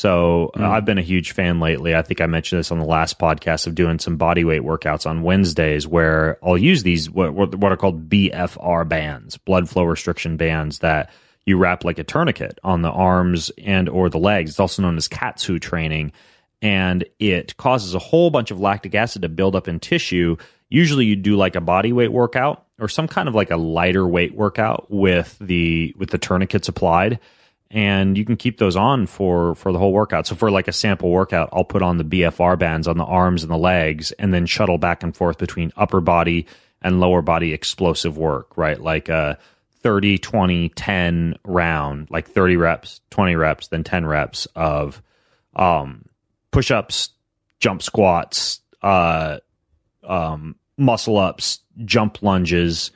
So mm. uh, I've been a huge fan lately. I think I mentioned this on the last podcast of doing some body weight workouts on Wednesdays where I'll use these what what are called B F R bands, blood flow restriction bands that you wrap like a tourniquet on the arms and or the legs. It's also known as Katsu training. And it causes a whole bunch of lactic acid to build up in tissue. Usually you do like a body weight workout or some kind of like a lighter weight workout with the with the tourniquets applied. And you can keep those on for, for the whole workout. So for like a sample workout, I'll put on the B F R bands on the arms and the legs and then shuttle back and forth between upper body and lower body explosive work, right? Like a thirty, twenty, ten round, like thirty reps, twenty reps, then ten reps of um push-ups, jump squats, uh, um, muscle-ups, jump lunges,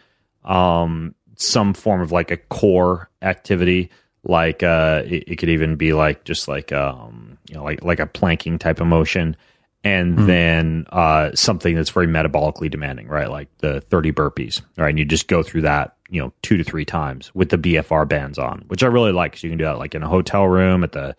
um, some form of like a core activity. Like uh, it, it could even be like just like um, you know like like a planking type of motion, and mm. then uh, something that's very metabolically demanding, right? Like the thirty burpees, right? And you just go through that, you know, two to three times with the B F R bands on, which I really like. So you can do that like in a hotel room at the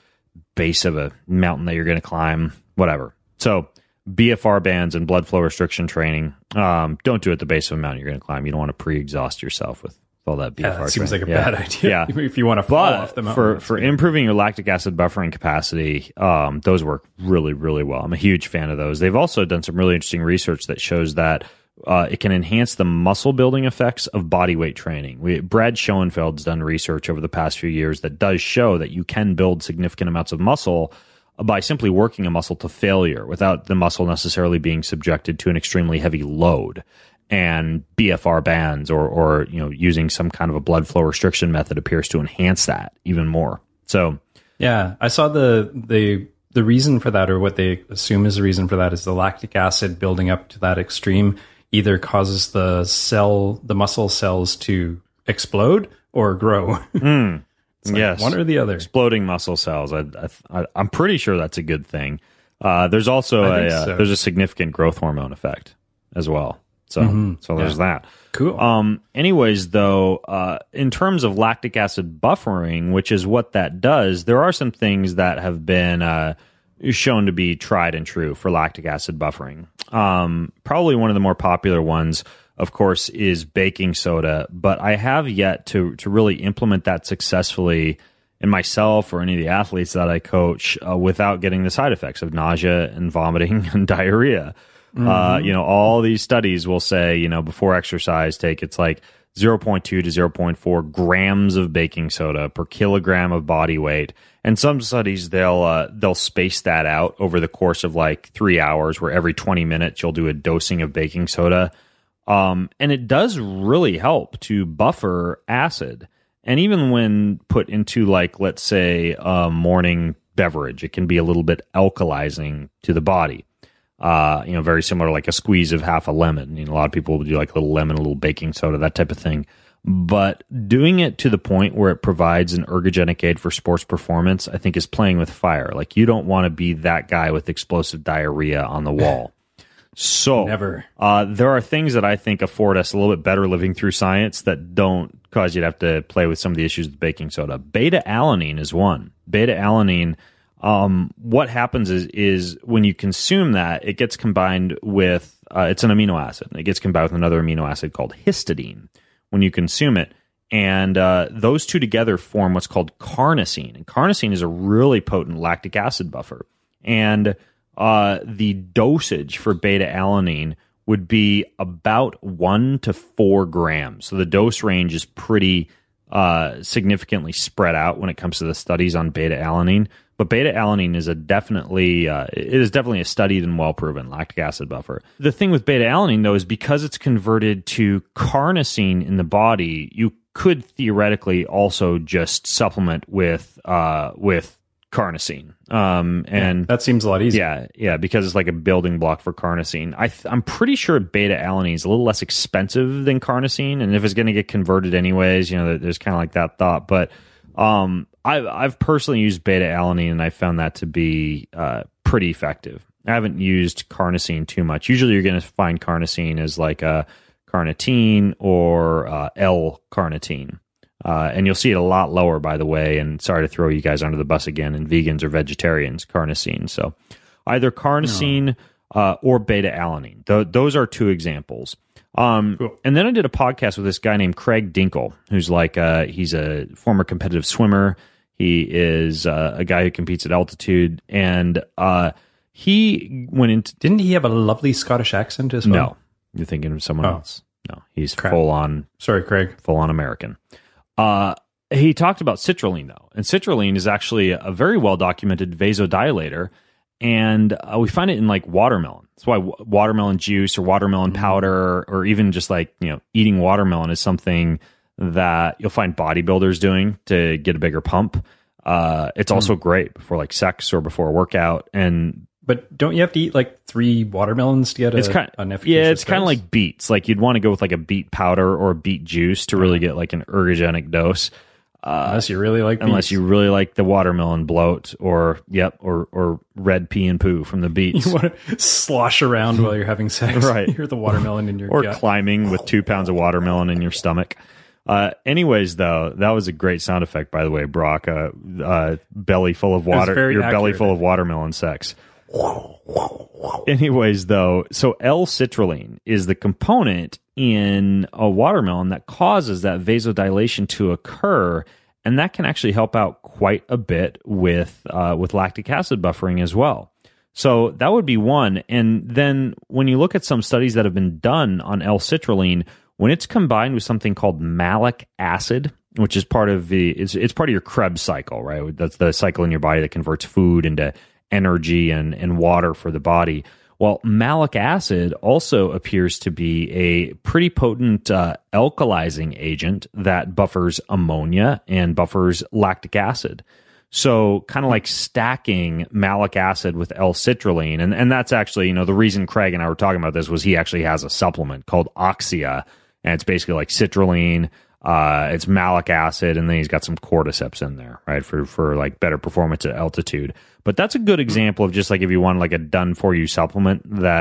base of a mountain that you're going to climb, whatever. So B F R bands and blood flow restriction training. Um, don't do it at the base of a mountain you're going to climb. You don't want to pre-exhaust yourself with all that B F R. Yeah, that seems training. like a yeah. bad idea. Yeah. If you want to fall but off the mountain. For, for improving your lactic acid buffering capacity, um, those work really, really well. I'm a huge fan of those. They've also done some really interesting research that shows that Uh, it can enhance the muscle building effects of body weight training. We, Brad Schoenfeld's done research over the past few years that does show that you can build significant amounts of muscle by simply working a muscle to failure without the muscle necessarily being subjected to an extremely heavy load. And B F R bands or, or you know, using some kind of a blood flow restriction method appears to enhance that even more. So, yeah, I saw the the the reason for that, or what they assume is the reason for that, is the lactic acid building up to that extreme either causes the cell, the muscle cells to explode or grow. Mm, like yes. One or the other. Exploding muscle cells. I, I, I'm pretty sure that's a good thing. Uh, there's also a, so. uh, there's a significant growth hormone effect as well. So, Mm-hmm. so there's Yeah. that. Cool. Um, anyways, though, uh, in terms of lactic acid buffering, which is what that does, there are some things that have been uh, shown to be tried and true for lactic acid buffering. Um, probably one of the more popular ones, of course, is baking soda, but I have yet to to really implement that successfully in myself or any of the athletes that I coach uh, without getting the side effects of nausea and vomiting and diarrhea. Mm-hmm. Uh, you know, all these studies will say, you know, before exercise, take it's like zero point two to zero point four grams of baking soda per kilogram of body weight. And some studies they'll uh, they'll space that out over the course of like three hours, where every twenty minutes you'll do a dosing of baking soda, um, and it does really help to buffer acid. And even when put into like, let's say, a morning beverage, it can be a little bit alkalizing to the body. Uh, you know, very similar to like a squeeze of half a lemon. You know, a lot of people will do like a little lemon, a little baking soda, that type of thing. But doing it to the point where it provides an ergogenic aid for sports performance, I think is playing with fire. Like, you don't want to be that guy with explosive diarrhea on the wall. So Never. Uh, there are things that I think afford us a little bit better living through science that don't cause you to have to play with some of the issues with baking soda. Beta alanine is one. Beta alanine, um, what happens is is when you consume that, it gets combined with, uh, it's an amino acid. It gets combined with another amino acid called histidine when you consume it. And uh, those two together form what's called carnosine. And carnosine is a really potent lactic acid buffer. And uh, the dosage for beta alanine would be about one to four grams. So the dose range is pretty uh, significantly spread out when it comes to the studies on beta alanine. But beta alanine is a definitely uh, it is definitely a studied and well proven lactic acid buffer. The thing with beta alanine though is because it's converted to carnosine in the body, you could theoretically also just supplement with uh, with carnosine. Um, and yeah, that seems a lot easier. Yeah, yeah, because it's like a building block for carnosine. I th- I'm pretty sure beta alanine is a little less expensive than carnosine, and if it's going to get converted anyways, you know, there's kind of like that thought. But um, I've I've personally used beta alanine, and I found that to be uh, pretty effective. I haven't used carnosine too much. Usually, you're going to find carnosine as like a carnitine or uh, L-carnitine. Uh, and you'll see it a lot lower, by the way, and sorry to throw you guys under the bus again, in vegans or vegetarians, carnosine. So either carnosine no. uh, or beta-alanine. Th- those are two examples. Um, cool. And then I did a podcast with this guy named Craig Dinkle, who's like, uh, he's a former competitive swimmer. He is uh, a guy who competes at altitude. And uh, he went into... Didn't he have a lovely Scottish accent as well? No. You're thinking of someone oh. else. No, he's Crap. full on... Sorry, Craig. Full on American. Uh, he talked about citrulline, though. And citrulline is actually a very well-documented vasodilator. And uh, we find it in, like, watermelon. That's why w- watermelon juice or watermelon mm-hmm. powder, or even just, like, you know, eating watermelon is something that you'll find bodybuilders doing to get a bigger pump. Uh, it's mm-hmm. also great before, like, sex or before a workout. And But don't you have to eat, like, three watermelons to get it's a, kind, an yeah, it's kind of like beets. Like, you'd want to go with, like, a beet powder or a beet juice to really get, like, an ergogenic dose. Uh, unless you really like beets. Unless you really like the watermelon bloat or, yep, or or red pee and poo from the beets. You want to slosh around while you're having sex. Right. You're the watermelon in your Or gut. climbing with two pounds of watermelon in your stomach. Uh, anyways, though, that was a great sound effect, by the way, Brock. Uh, uh, belly full of water. Your accurate. belly full of watermelon sex. Anyways, though, so L-citrulline is the component in a watermelon that causes that vasodilation to occur, and that can actually help out quite a bit with uh, with lactic acid buffering as well. So that would be one. And then when you look at some studies that have been done on L-citrulline, when it's combined with something called malic acid, which is part of the it's it's part of your Krebs cycle, right? That's the cycle in your body that converts food into energy and, and water for the body. Well, malic acid also appears to be a pretty potent uh, alkalizing agent that buffers ammonia and buffers lactic acid. So kind of like stacking malic acid with L-citrulline. And, and that's actually, you know, the reason Craig and I were talking about this was he actually has a supplement called Oxia, and it's basically like citrulline, uh, it's malic acid, and then he's got some cordyceps in there, right, for, for like better performance at altitude. But that's a good example of just like if you want like a done for you supplement that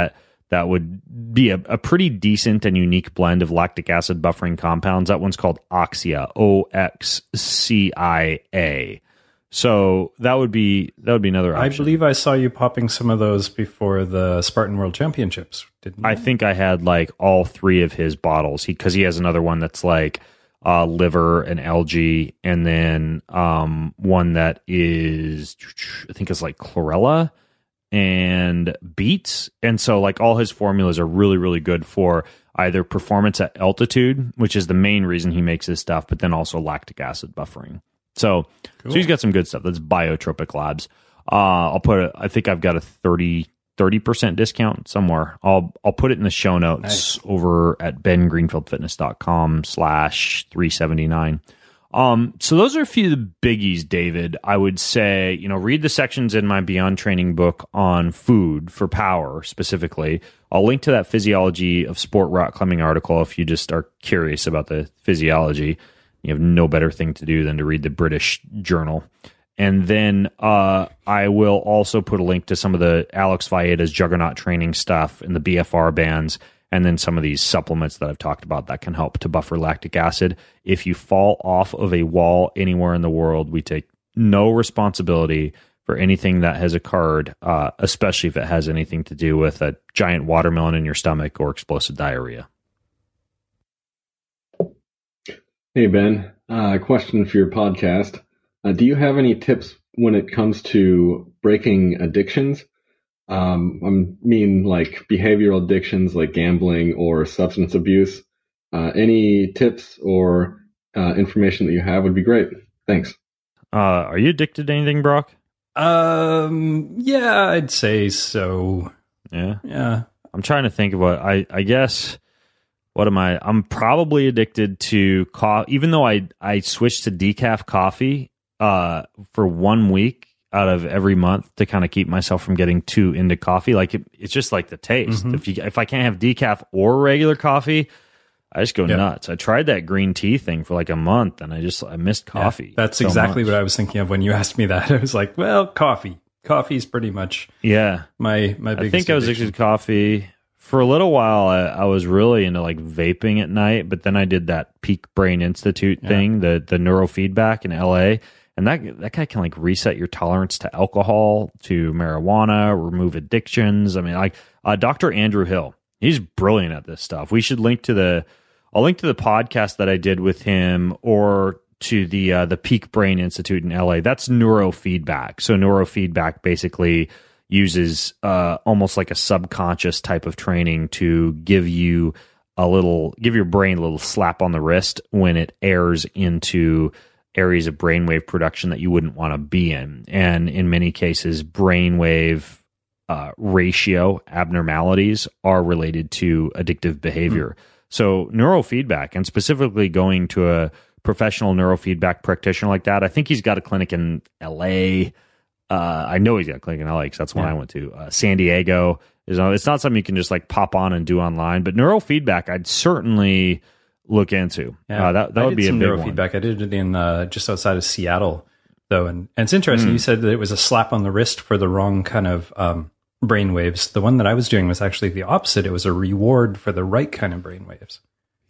that would be a, a pretty decent and unique blend of lactic acid buffering compounds. That one's called Oxia, O X C I A. So that would be that would be another option. I believe I saw you popping some of those before the Spartan World Championships, didn't you? I think I had like all three of his bottles because he, he has another one that's like uh, liver and algae, and then um, one that is, I think it's like chlorella and beets. And so like all his formulas are really, really good for either performance at altitude, which is the main reason he makes this stuff, but then also lactic acid buffering. So, cool. So he's got some good stuff. That's Biotropic Labs. Uh, I'll put it, I think I've got a thirty percent discount somewhere. I'll I'll put it in the show notes nice. over at bengreenfieldfitness.com slash 379. Um, so those are a few of the biggies, David. I would say, you know, read the sections in my Beyond Training book on food for power specifically. I'll link to that Physiology of Sport Rock Climbing article if you just are curious about the physiology. You have no better thing to do than to read the British Journal. And then uh, I will also put a link to some of the Alex Vaeda's Juggernaut training stuff and the B F R bands, and then some of these supplements that I've talked about that can help to buffer lactic acid. If you fall off of a wall anywhere in the world, we take no responsibility for anything that has occurred, uh, especially if it has anything to do with a giant watermelon in your stomach or explosive diarrhea. Hey, Ben. Uh, question for your podcast. Uh, do you have any tips when it comes to breaking addictions? Um, I mean, like behavioral addictions like gambling or substance abuse. Uh, any tips or uh, information that you have would be great. Thanks. Uh, are you addicted to anything, Brock? Um, yeah, I'd say so. Yeah? Yeah. I'm trying to think of what, I, I guess, what am I? I'm probably addicted to coffee, even though I, I switched to decaf coffee uh, for one week out of every month to kind of keep myself from getting too into coffee. Like it, it's just like the taste. Mm-hmm. If you if I can't have decaf or regular coffee, I just go yep. nuts. I tried that green tea thing for like a month, and I just I missed coffee. Yeah, that's so exactly much. what I was thinking of when you asked me that. I was like, well, coffee. Coffee's pretty much yeah my my biggest I think I was addiction. addicted to coffee for a little while. I, I was really into like vaping at night, but then I did that Peak Brain Institute yeah. thing, the the neurofeedback in L A. And that that guy can like reset your tolerance to alcohol, to marijuana, remove addictions. I mean, like uh, Doctor Andrew Hill, he's brilliant at this stuff. We should link to the, I'll link to the podcast that I did with him, or to the uh, the Peak Brain Institute in L A. That's neurofeedback. So neurofeedback basically uses uh, almost like a subconscious type of training to give you a little, give your brain a little slap on the wrist when it airs into areas of brainwave production that you wouldn't want to be in. And in many cases, brainwave uh, ratio abnormalities are related to addictive behavior. Mm. So neurofeedback, and specifically going to a professional neurofeedback practitioner like that, I think he's got a clinic in L A. Uh, I know he's got a clinic in L A because that's when yeah. I went to. Uh, San Diego. Is, it's not something you can just like pop on and do online, but neurofeedback, I'd certainly look into. Yeah. Uh, that that I would did be a some big neurofeedback. one. I did it in uh, just outside of Seattle, though, and, and it's interesting. Mm. You said that it was a slap on the wrist for the wrong kind of um, brain waves. The one that I was doing was actually the opposite. It was a reward for the right kind of brain waves.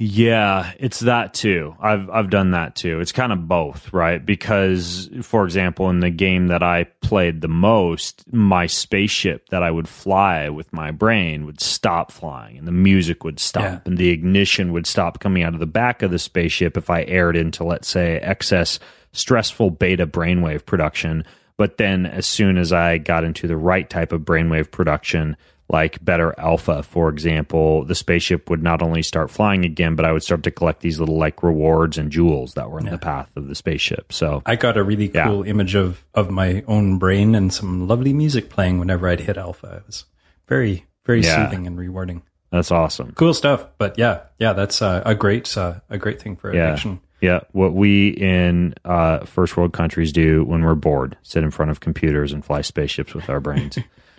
Yeah, it's that too. I've I've done that too. It's kind of both, right? Because, for example, in the game that I played the most, my spaceship that I would fly with my brain would stop flying, and the music would stop, yeah. and the ignition would stop coming out of the back of the spaceship if I aired into, let's say, excess stressful beta brainwave production. But then as soon as I got into the right type of brainwave production, like better alpha, for example, the spaceship would not only start flying again, but I would start to collect these little like rewards and jewels that were in yeah. the path of the spaceship. So I got a really cool yeah. image of, of my own brain and some lovely music playing whenever I'd hit alpha. It was very, very yeah. soothing and rewarding. That's awesome. Cool stuff. But yeah, yeah, that's uh, a great, uh, a great thing for yeah. addiction. Yeah. What we in uh, first world countries do when we're bored, sit in front of computers and fly spaceships with our brains.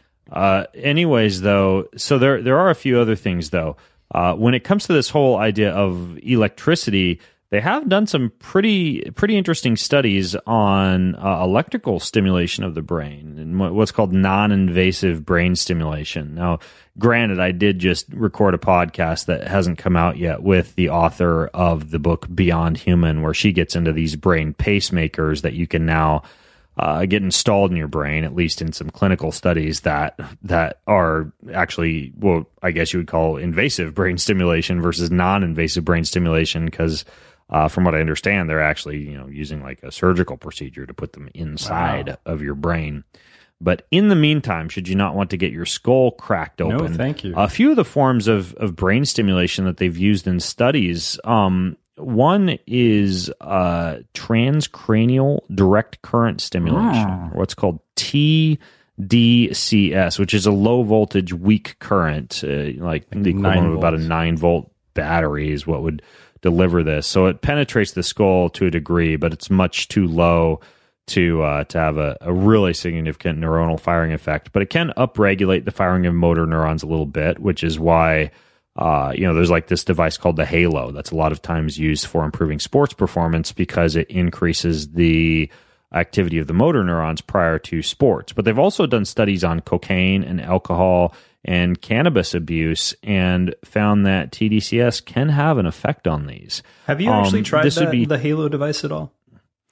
Uh, anyways, though, so there there are a few other things, though. Uh, when it comes to this whole idea of electricity, they have done some pretty pretty interesting studies on uh, electrical stimulation of the brain. stimulation, what's called non-invasive brain stimulation. Now, granted, I did just record a podcast that hasn't come out yet with the author of the book Beyond Human, where she gets into these brain pacemakers that you can now uh, get installed in your brain, at least in some clinical studies that that are actually, well, I guess you would call invasive brain stimulation versus non-invasive brain stimulation, because Uh, from what I understand, they're actually, you know, using like a surgical procedure to put them inside wow. of your brain. But in the meantime, should you not want to get your skull cracked open? No, thank you. A few of the forms of, of brain stimulation that they've used in studies, um, one is uh, transcranial direct current stimulation, oh. or what's called T D C S, which is a low voltage weak current, uh, like the equivalent of about a nine volt battery is what would deliver this. So it penetrates the skull to a degree, but it's much too low to uh, to have a, a really significant neuronal firing effect. But it can upregulate the firing of motor neurons a little bit, which is why uh, you know there's like this device called the Halo that's a lot of times used for improving sports performance because it increases the activity of the motor neurons prior to sports. But they've also done studies on cocaine and alcohol and cannabis abuse and found that T D C S can have an effect on these. Have you actually um, tried this that, would be, the Halo device at all?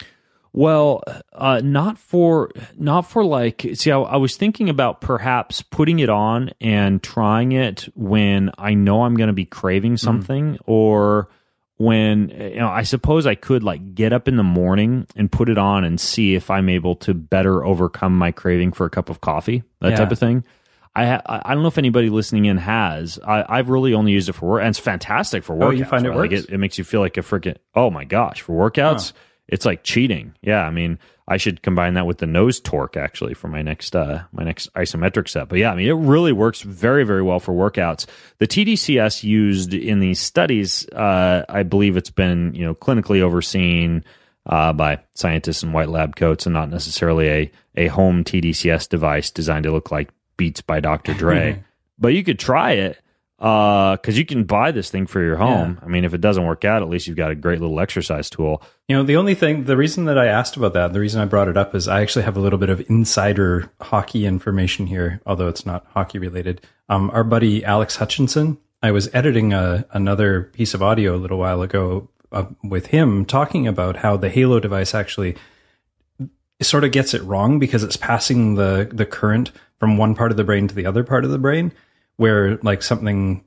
Well, uh, not for not for like. See, I, I was thinking about perhaps putting it on and trying it when I know I'm going to be craving something, mm. or when, you know, I suppose I could like get up in the morning and put it on and see if I'm able to better overcome my craving for a cup of coffee, that yeah. type of thing. I ha- I don't know if anybody listening in has. I, I've really only used it for work, and it's fantastic for workouts. Oh, you find it right? works? Like it, it makes you feel like a freaking, oh my gosh, for workouts, huh. it's like cheating. Yeah, I mean, I should combine that with the nose torque actually for my next uh, my next isometric set. But yeah, I mean, it really works very, very well for workouts. The T D C S used in these studies, uh, I believe it's been, you know, clinically overseen uh, by scientists in white lab coats, and not necessarily a a home T D C S device designed to look like Beats by Doctor Dre. But you could try it because uh, you can buy this thing for your home. Yeah. I mean, if it doesn't work out, at least you've got a great little exercise tool. You know, the only thing, the reason that I asked about that, the reason I brought it up is I actually have a little bit of insider hockey information here, although it's not hockey related. Um, our buddy Alex Hutchinson, I was editing a, another piece of audio a little while ago uh, with him talking about how the Halo device actually sort of gets it wrong because it's passing the, the current from one part of the brain to the other part of the brain, where like something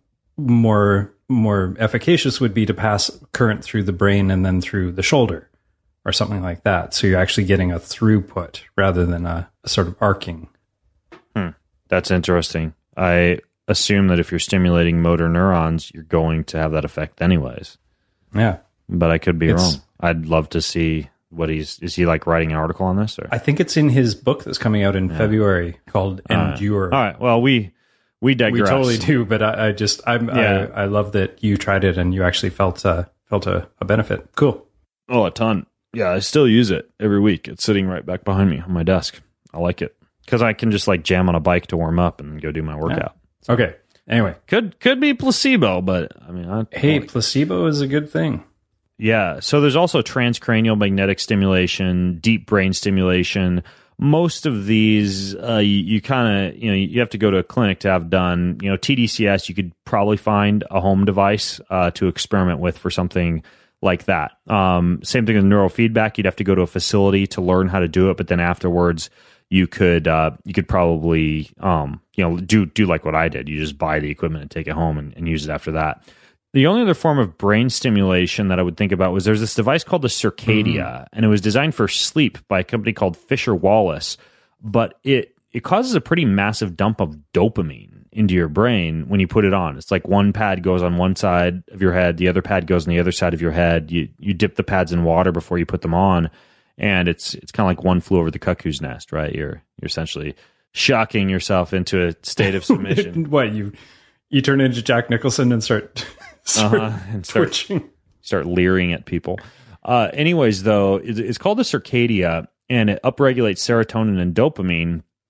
more more efficacious would be to pass current through the brain and then through the shoulder or something like that. So you're actually getting a throughput rather than a, a sort of arcing. Hmm. That's interesting. I assume that if you're stimulating motor neurons, you're going to have that effect anyways. Yeah. But I could be It's- wrong. I'd love to see what he's, is he like writing an article on this? Or? I think it's in his book that's coming out in yeah. February called Endure. Uh, all right. Well, we, we digress. We totally do, but I, I just, I'm, yeah. I, I love that you tried it and you actually felt, uh, felt a, a benefit. Cool. Oh, a ton. Yeah. I still use it every week. It's sitting right back behind me on my desk. I like it because I can just like jam on a bike to warm up and go do my workout. Yeah. So, okay. Anyway, could, could be placebo, but I mean, I, hey, I like placebo is a good thing. Yeah. So there's also transcranial magnetic stimulation, deep brain stimulation. Most of these, uh, you, you kind of, you know, you have to go to a clinic to have done. You know, T D C S, you could probably find a home device uh, to experiment with for something like that. Um, same thing with neurofeedback. You'd have to go to a facility to learn how to do it, but then afterwards, you could uh, you could probably um, you know do do like what I did. You just buy the equipment and take it home and, and use it after that. The only other form of brain stimulation that I would think about was there's this device called the Circadia, mm-hmm. and it was designed for sleep by a company called Fisher Wallace, but it it causes a pretty massive dump of dopamine into your brain when you put it on. It's like one pad goes on one side of your head, the other pad goes on the other side of your head. You you dip the pads in water before you put them on, and it's it's kind of like one flew over the cuckoo's nest, right? You're you're essentially shocking yourself into a state of submission. What, you you turn into Jack Nicholson and start Start uh-huh. and start, twitching. Start leering at people. Uh, anyways, though, it's called the Circadia, and it upregulates serotonin and dopamine.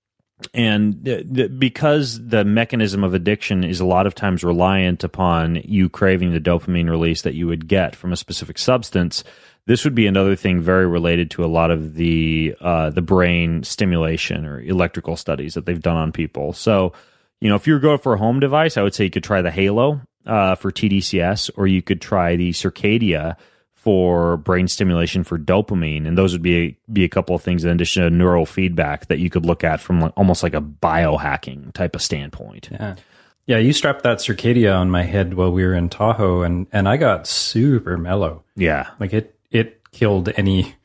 And th- th- because the mechanism of addiction is a lot of times reliant upon you craving the dopamine release that you would get from a specific substance, this would be another thing very related to a lot of the uh, the brain stimulation or electrical studies that they've done on people. So, you know, if you were going for a home device, I would say you could try the Halo uh, for T D C S, or you could try the Circadia for brain stimulation for dopamine, and those would be a, be a couple of things in addition to neurofeedback that you could look at from like, almost like a biohacking type of standpoint. Yeah, yeah. You strapped that Circadia on my head while we were in Tahoe, and and I got super mellow. Yeah, like it it killed any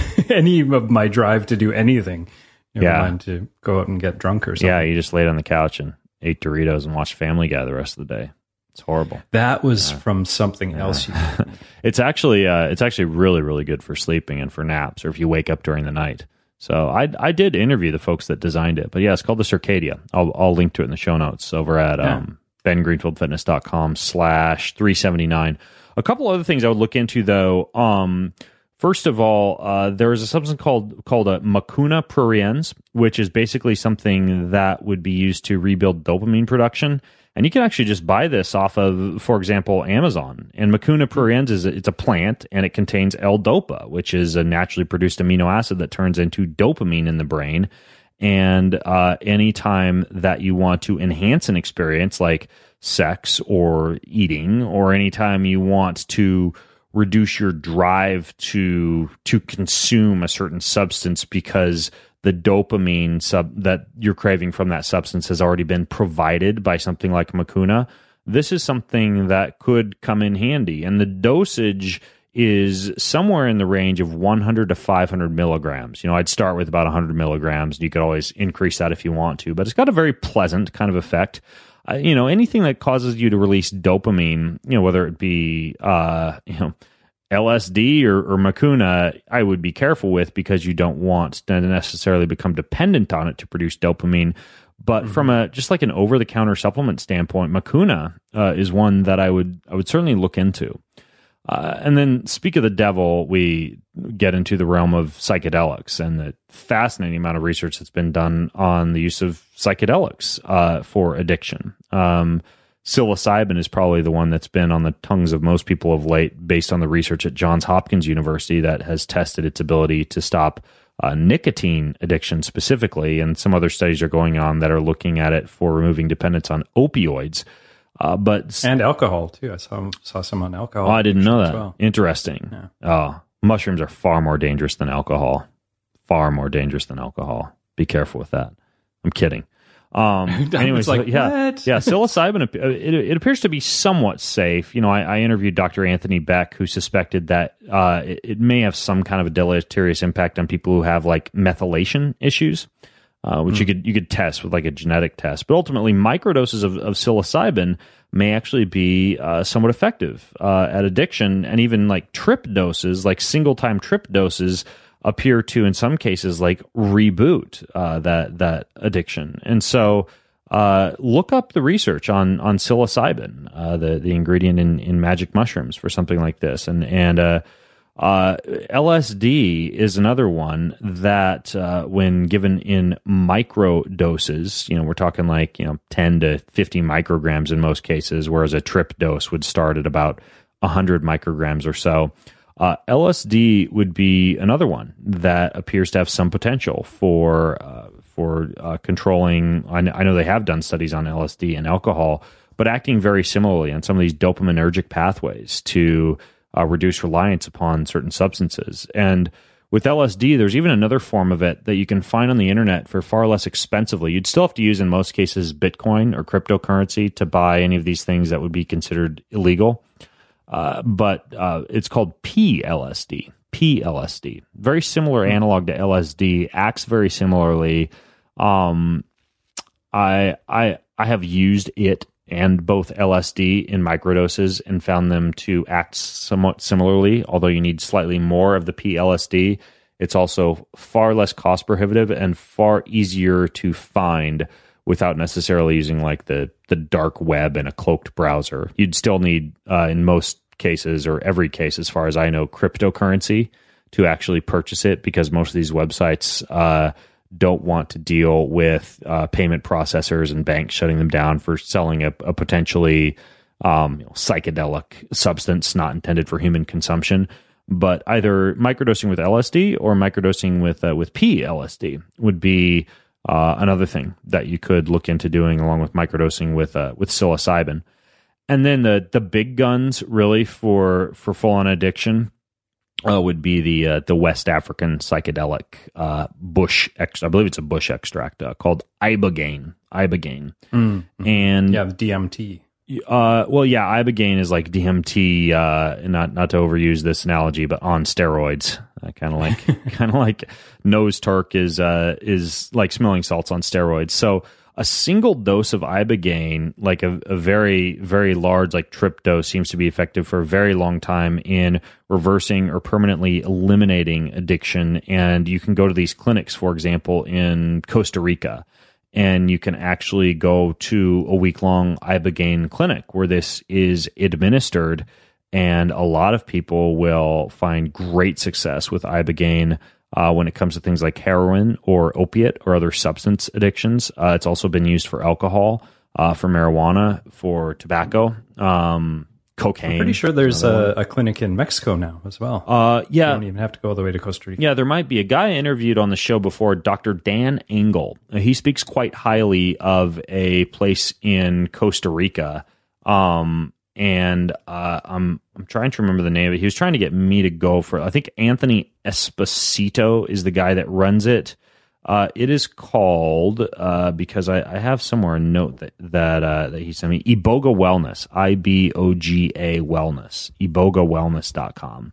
any of my drive to do anything. Never yeah, mind to go out and get drunk or something. Yeah, you just laid on the couch and ate Doritos and watched Family Guy the rest of the day. It's horrible. That was yeah. from something else. You it's actually uh, it's actually really really good for sleeping and for naps, or if you wake up during the night. So I I did interview the folks that designed it, but yeah, it's called the Circadia. I'll I'll link to it in the show notes over at yeah. um, ben greenfield fitness dot com slash three seventy-nine. A couple other things I would look into though. Um, first of all, uh, there is a substance called called a Mucuna pruriens, which is basically something that would be used to rebuild dopamine production. And you can actually just buy this off of, for example, Amazon. And Mucuna pruriens is a, it's a plant, and it contains L-Dopa, which is a naturally produced amino acid that turns into dopamine in the brain. And uh, anytime that you want to enhance an experience like sex or eating, or anytime you want to reduce your drive to to consume a certain substance because the dopamine sub that you're craving from that substance has already been provided by something like Mucuna, this is something that could come in handy. And the dosage is somewhere in the range of one hundred to five hundred milligrams. You know, I'd start with about one hundred milligrams, and you could always increase that if you want to, but it's got a very pleasant kind of effect. Uh, you know, anything that causes you to release dopamine, you know, whether it be, uh, you know, L S D or, or Mucuna, I would be careful with, because you don't want to necessarily become dependent on it to produce dopamine. But mm-hmm. from a just like an over-the-counter supplement standpoint, Mucuna uh, is one that I would I would certainly look into. Uh, and then, speak of the devil, we get into the realm of psychedelics and the fascinating amount of research that's been done on the use of psychedelics uh, for addiction. Um, Psilocybin is probably the one that's been on the tongues of most people of late, based on the research at Johns Hopkins University that has tested its ability to stop uh, nicotine addiction specifically, and some other studies are going on that are looking at it for removing dependence on opioids. Uh, but and alcohol too. I saw saw some on alcohol. Oh, I didn't know that. Well. Interesting. Yeah. Oh, mushrooms are far more dangerous than alcohol. Far more dangerous than alcohol. Be careful with that. I'm kidding. Um, anyways, like, yeah, what? yeah. Psilocybin, it, it appears to be somewhat safe. You know, I, I interviewed Doctor Anthony Beck, who suspected that uh, it, it may have some kind of a deleterious impact on people who have like methylation issues, uh, which mm. you could you could test with like a genetic test. But ultimately, microdoses of, of psilocybin may actually be uh, somewhat effective uh, at addiction, and even like trip doses, like single time trip doses, appear to, in some cases, like reboot uh, that that addiction. And so, uh, look up the research on on psilocybin, uh, the the ingredient in, in magic mushrooms, for something like this. And and uh, uh, L S D is another one that, uh, when given in micro doses, you know, we're talking like you know ten to fifty micrograms in most cases, whereas a trip dose would start at about one hundred micrograms or so. Uh, L S D would be another one that appears to have some potential for uh, for uh, controlling. I, I know they have done studies on L S D and alcohol, but acting very similarly on some of these dopaminergic pathways to uh, reduce reliance upon certain substances. And with L S D, there's even another form of it that you can find on the internet for far less expensively. You'd still have to use, in most cases, Bitcoin or cryptocurrency to buy any of these things that would be considered illegal. Uh, but uh, it's called P L S D. P L S D. Very similar analog to L S D. Acts very similarly. Um, I I I have used it and both L S D in microdoses and found them to act somewhat similarly. Although you need slightly more of the P L S D, it's also far less cost prohibitive and far easier to find without necessarily using like the, the dark web and a cloaked browser. You'd still need, uh, in most cases, or every case as far as I know, cryptocurrency to actually purchase it, because most of these websites uh, don't want to deal with uh, payment processors and banks shutting them down for selling a, a potentially um, you know, psychedelic substance not intended for human consumption. But either microdosing with L S D or microdosing with uh, with P L S D would be uh, another thing that you could look into doing, along with microdosing with uh, with psilocybin. And then the the big guns really for for full on addiction uh, would be the uh, the West African psychedelic uh, bush ex- I believe it's a bush extract uh, called ibogaine. Ibogaine, mm-hmm. and yeah, the D M T. Uh, well, yeah, ibogaine is like D M T. Uh, not not to overuse this analogy, but on steroids. Uh, kind of like kind of like nose turk is uh is like smelling salts on steroids. So a single dose of ibogaine, like a, a very very large like trip dose, seems to be effective for a very long time in reversing or permanently eliminating addiction. And you can go to these clinics, for example, in Costa Rica. And you can actually go to a week-long ibogaine clinic where this is administered, and a lot of people will find great success with ibogaine uh, when it comes to things like heroin or opiate or other substance addictions. Uh, it's also been used for alcohol, uh, for marijuana, for tobacco, um, cocaine. I'm pretty sure there's a, a clinic in Mexico now as well. Uh, yeah. You don't even have to go all the way to Costa Rica. Yeah, there might be. A guy I interviewed on the show before, Doctor Dan Engel. He speaks quite highly of a place in Costa Rica. Um, and uh, I'm I'm trying to remember the name of it. He was trying to get me to go for, I think Anthony Esposito is the guy that runs it. Uh, it is called, uh, because I, I have somewhere a note that that, uh, that he sent me, Iboga Wellness, I B O G A Wellness, iboga wellness dot com.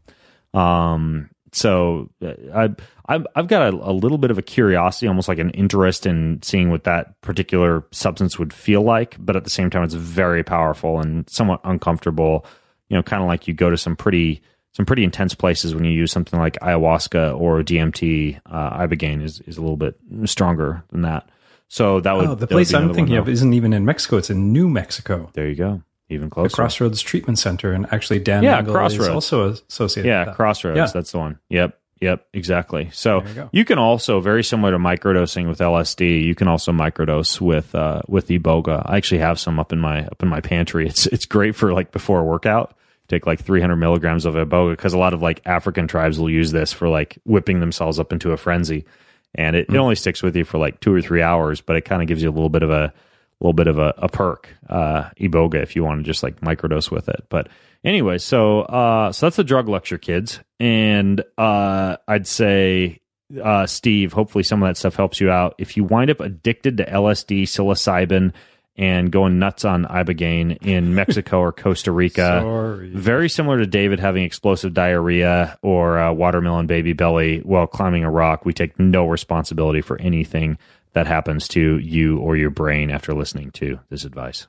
Um, so I, I've, I've got a, a little bit of a curiosity, almost like an interest in seeing what that particular substance would feel like, but at the same time, it's very powerful and somewhat uncomfortable, you know, kind of like you go to some pretty Some pretty intense places when you use something like ayahuasca or D M T. Uh, ibogaine is, is a little bit stronger than that. So that would. Oh, the that place would I'm thinking of isn't even in Mexico. It's in New Mexico. There you go. Even closer. The Crossroads Treatment Center, and actually Dan yeah, Engel Crossroads. is also associated. Yeah, with that. Crossroads. Yeah. That's the one. Yep. Yep. Exactly. So you, you can also, very similar to microdosing with L S D, you can also microdose with uh, with Iboga. I actually have some up in my up in my pantry. It's it's great for like before a workout. Take like three hundred milligrams of Iboga, because a lot of like African tribes will use this for like whipping themselves up into a frenzy, and it, mm. it only sticks with you for like two or three hours, but it kind of gives you a little bit of a little bit of a, a perk, uh, Iboga, if you want to just like microdose with it. But anyway, so uh, so that's the drug lecture, kids, and uh, I'd say, uh, Steve, hopefully some of that stuff helps you out. If you wind up addicted to L S D, psilocybin, and going nuts on ibogaine in Mexico or Costa Rica. Sorry. Very similar to David having explosive diarrhea or uh, watermelon baby belly while climbing a rock. We take no responsibility for anything that happens to you or your brain after listening to this advice.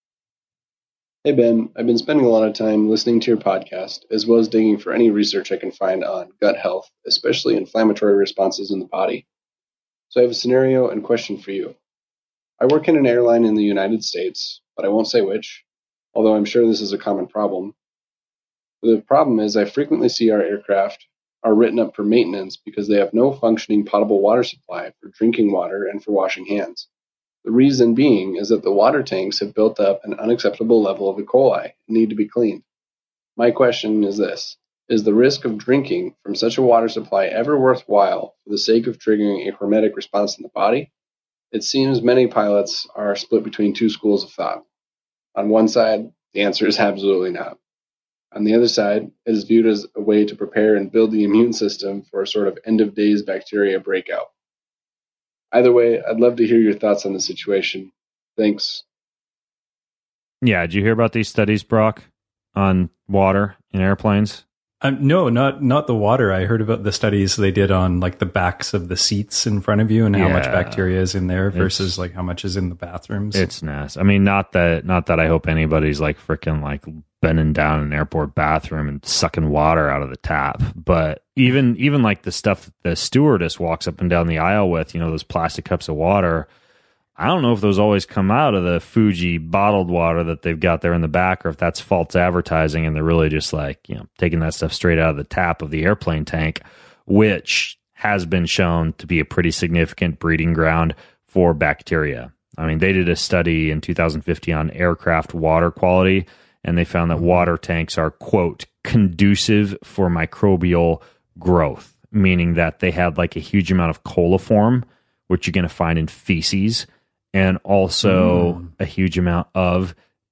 Hey, Ben. I've been spending a lot of time listening to your podcast, as well as digging for any research I can find on gut health, especially inflammatory responses in the body. So I have a scenario and question for you. I work in an airline in the United States, but I won't say which, although I'm sure this is a common problem. The problem is I frequently see our aircraft are written up for maintenance because they have no functioning potable water supply for drinking water and for washing hands. The reason being is that the water tanks have built up an unacceptable level of E. coli and need to be cleaned. My question is this: is the risk of drinking from such a water supply ever worthwhile for the sake of triggering a hormetic response in the body? It seems many pilots are split between two schools of thought. On one side, the answer is absolutely not. On the other side, it is viewed as a way to prepare and build the immune system for a sort of end-of-days bacteria breakout. Either way, I'd love to hear your thoughts on the situation. Thanks. Yeah, did you hear about these studies, Brock, on water in airplanes? Um, no, not not the water. I heard about the studies they did on like the backs of the seats in front of you and how Yeah. much bacteria is in there versus It's- like how much is in the bathrooms. It's nasty. I mean, not that not that I hope anybody's like freaking like bending down in an airport bathroom and sucking water out of the tap. But even even like the stuff that the stewardess walks up and down the aisle with, you know, those plastic cups of water. I don't know if those always come out of the Fuji bottled water that they've got there in the back, or if that's false advertising and they're really just like, you know, taking that stuff straight out of the tap of the airplane tank, which has been shown to be a pretty significant breeding ground for bacteria. I mean, they did a study in two thousand fifteen on aircraft water quality, and they found that water tanks are, quote, conducive for microbial growth, meaning that they had like a huge amount of coliform, which you're going to find in feces, and also mm. a huge amount of,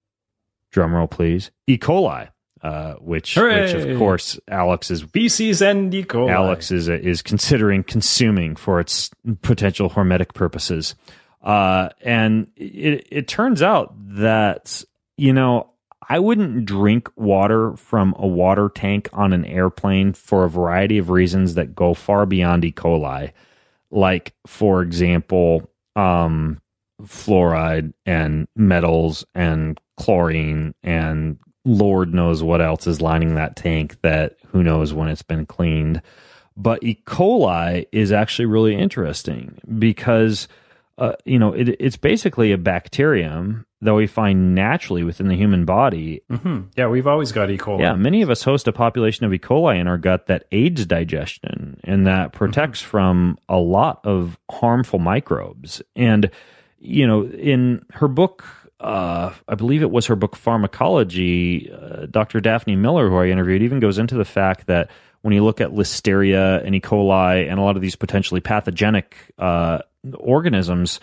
drumroll please, E. coli, uh, which, which of course Alex is feces and E. coli. Alex is is considering consuming for its potential hormetic purposes. Uh, and it, it turns out that, you know, I wouldn't drink water from a water tank on an airplane for a variety of reasons that go far beyond E. coli. Like, for example, um, fluoride and metals and chlorine and Lord knows what else is lining that tank that who knows when it's been cleaned. But E. coli is actually really interesting because Uh, you know, it, it's basically a bacterium that we find naturally within the human body. Mm-hmm. Yeah, we've always got E. coli. Yeah, many of us host a population of E. coli in our gut that aids digestion and that protects mm-hmm. from a lot of harmful microbes. And, you know, in her book, uh, I believe it was her book Pharmacology, uh, Doctor Daphne Miller, who I interviewed, even goes into the fact that when you look at Listeria and E. coli and a lot of these potentially pathogenic uh organisms,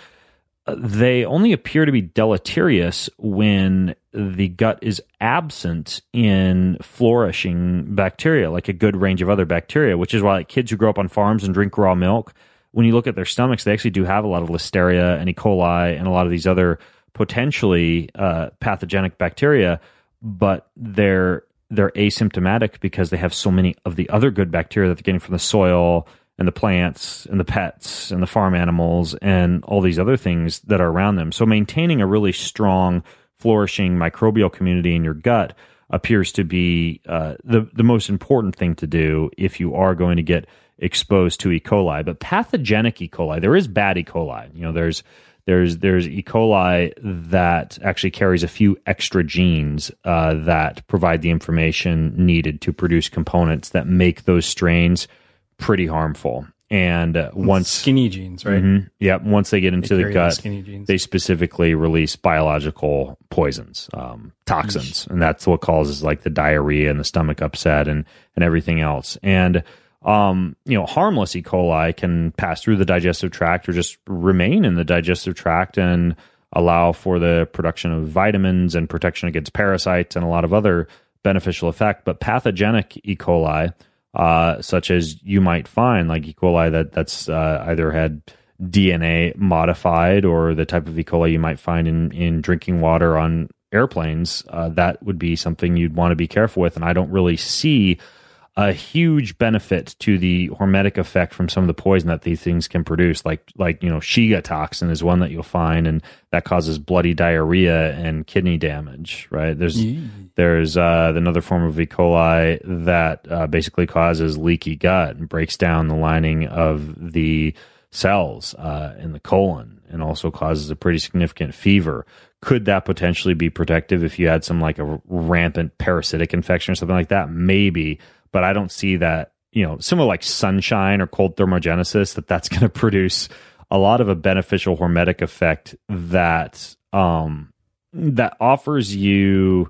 they only appear to be deleterious when the gut is absent in flourishing bacteria, like a good range of other bacteria, which is why like kids who grow up on farms and drink raw milk, when you look at their stomachs, they actually do have a lot of Listeria and E. coli and a lot of these other potentially uh, pathogenic bacteria, but they're they're asymptomatic because they have so many of the other good bacteria that they're getting from the soil and the plants and the pets and the farm animals and all these other things that are around them. So maintaining a really strong, flourishing microbial community in your gut appears to be uh, the, the most important thing to do if you are going to get exposed to E. coli. But pathogenic E. coli, there is bad E. coli. You know, there's there's there's E. coli that actually carries a few extra genes uh, that provide the information needed to produce components that make those strains pretty harmful. And uh, once skinny genes, right? Mm-hmm, yeah, once they get into they the gut, the they specifically release biological poisons, um, toxins, and that's what causes like the diarrhea and the stomach upset and and everything else. And um, you know, harmless E. coli can pass through the digestive tract or just remain in the digestive tract and allow for the production of vitamins and protection against parasites and a lot of other beneficial effect. But pathogenic E. coli, Uh, such as you might find, like E. coli that that's uh, either had D N A modified or the type of E. coli you might find in, in drinking water on airplanes, uh, that would be something you'd want to be careful with. And I don't really see a huge benefit to the hormetic effect from some of the poison that these things can produce. Like, like you know, Shiga toxin is one that you'll find, and that causes bloody diarrhea and kidney damage, right? There's mm. there's uh, another form of E. coli that uh, basically causes leaky gut and breaks down the lining of the cells uh, in the colon and also causes a pretty significant fever. Could that potentially be protective if you had some like a rampant parasitic infection or something like that? Maybe. But I don't see that, you know, similar like sunshine or cold thermogenesis, that that's going to produce a lot of a beneficial hormetic effect that um, that offers you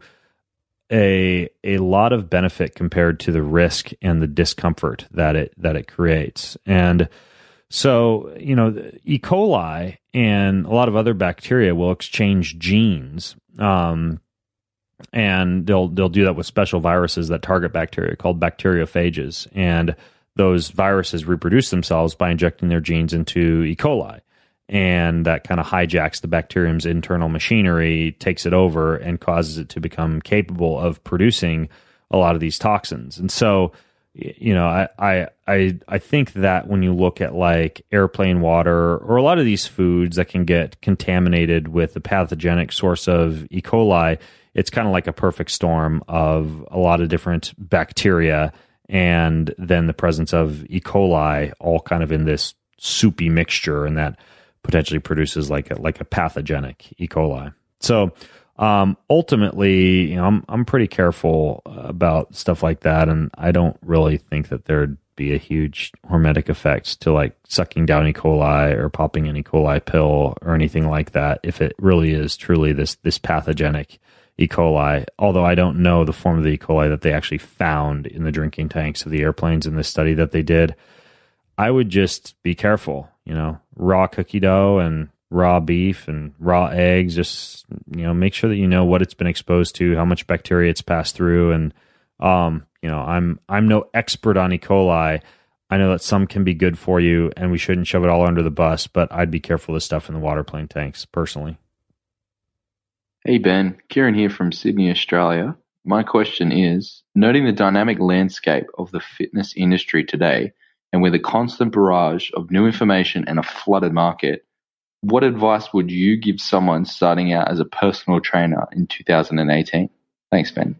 a a lot of benefit compared to the risk and the discomfort that it that it creates. And so, you know, E. coli and a lot of other bacteria will exchange genes. Um, And they'll they'll do that with special viruses that target bacteria called bacteriophages. And those viruses reproduce themselves by injecting their genes into E. coli. And that kind of hijacks the bacterium's internal machinery, takes it over, and causes it to become capable of producing a lot of these toxins. And so, you know, I I I, I think that when you look at like airplane water or a lot of these foods that can get contaminated with a pathogenic source of E. coli, it's kind of like a perfect storm of a lot of different bacteria and then the presence of E. coli all kind of in this soupy mixture, and that potentially produces like a, like a pathogenic E. coli. So um, ultimately, you know, I'm I'm pretty careful about stuff like that, and I don't really think that they're be a huge hormetic effect to like sucking down E. coli or popping an E. coli pill or anything like that if it really is truly this this pathogenic E. coli. Although I don't know the form of the E. coli that they actually found in the drinking tanks of the airplanes in this study that they did. I would just be careful, you know, raw cookie dough and raw beef and raw eggs. Just, you know, make sure that you know what it's been exposed to, how much bacteria it's passed through. And, um, you know, I'm, I'm no expert on E. coli. I know that some can be good for you and we shouldn't shove it all under the bus, but I'd be careful of the stuff in the waterplane tanks personally. Hey Ben, Kieran here from Sydney, Australia. My question is, noting the dynamic landscape of the fitness industry today, and with a constant barrage of new information and a flooded market, what advice would you give someone starting out as a personal trainer in two thousand eighteen? Thanks, Ben.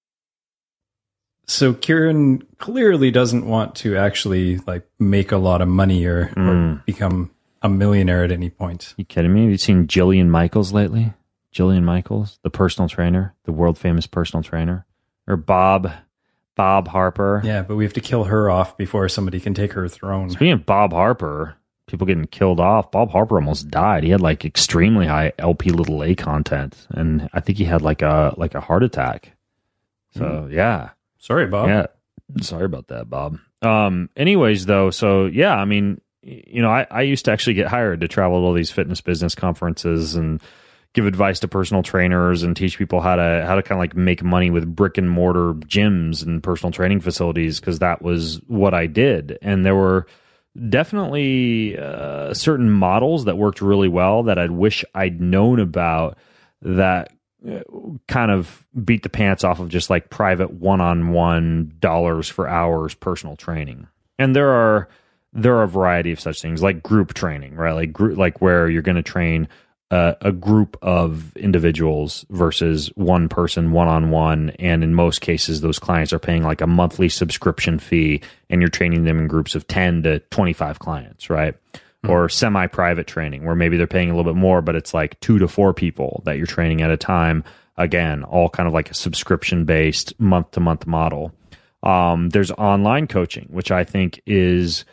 So Kieran clearly doesn't want to actually like make a lot of money or, mm. or become a millionaire at any point. You kidding me? Have you seen Jillian Michaels lately? Jillian Michaels, the personal trainer, the world famous personal trainer, or Bob, Bob Harper. Yeah, but we have to kill her off before somebody can take her throne. Speaking of Bob Harper, people getting killed off. Bob Harper almost died. He had like extremely high L P little a content, and I think he had like a like a heart attack. So mm. yeah, sorry, Bob. Yeah, sorry about that, Bob. Um. Anyways, though, so yeah, I mean, you know, I I used to actually get hired to travel to all these fitness business conferences and give advice to personal trainers and teach people how to how to kind of like make money with brick and mortar gyms and personal training facilities, because that was what I did. And there were definitely uh, certain models that worked really well that I'd wish I'd known about that kind of beat the pants off of just like private one-on-one dollars for hours personal training. And there are there are a variety of such things like group training, right? Like group, like where you're going to train Uh, a group of individuals versus one person one-on-one, and in most cases those clients are paying like a monthly subscription fee and you're training them in groups of ten to twenty-five clients, right? Mm-hmm. Or semi-private training where maybe they're paying a little bit more, but it's like two to four people that you're training at a time. Again, all kind of like a subscription-based month-to-month model. Um, there's online coaching, which I think is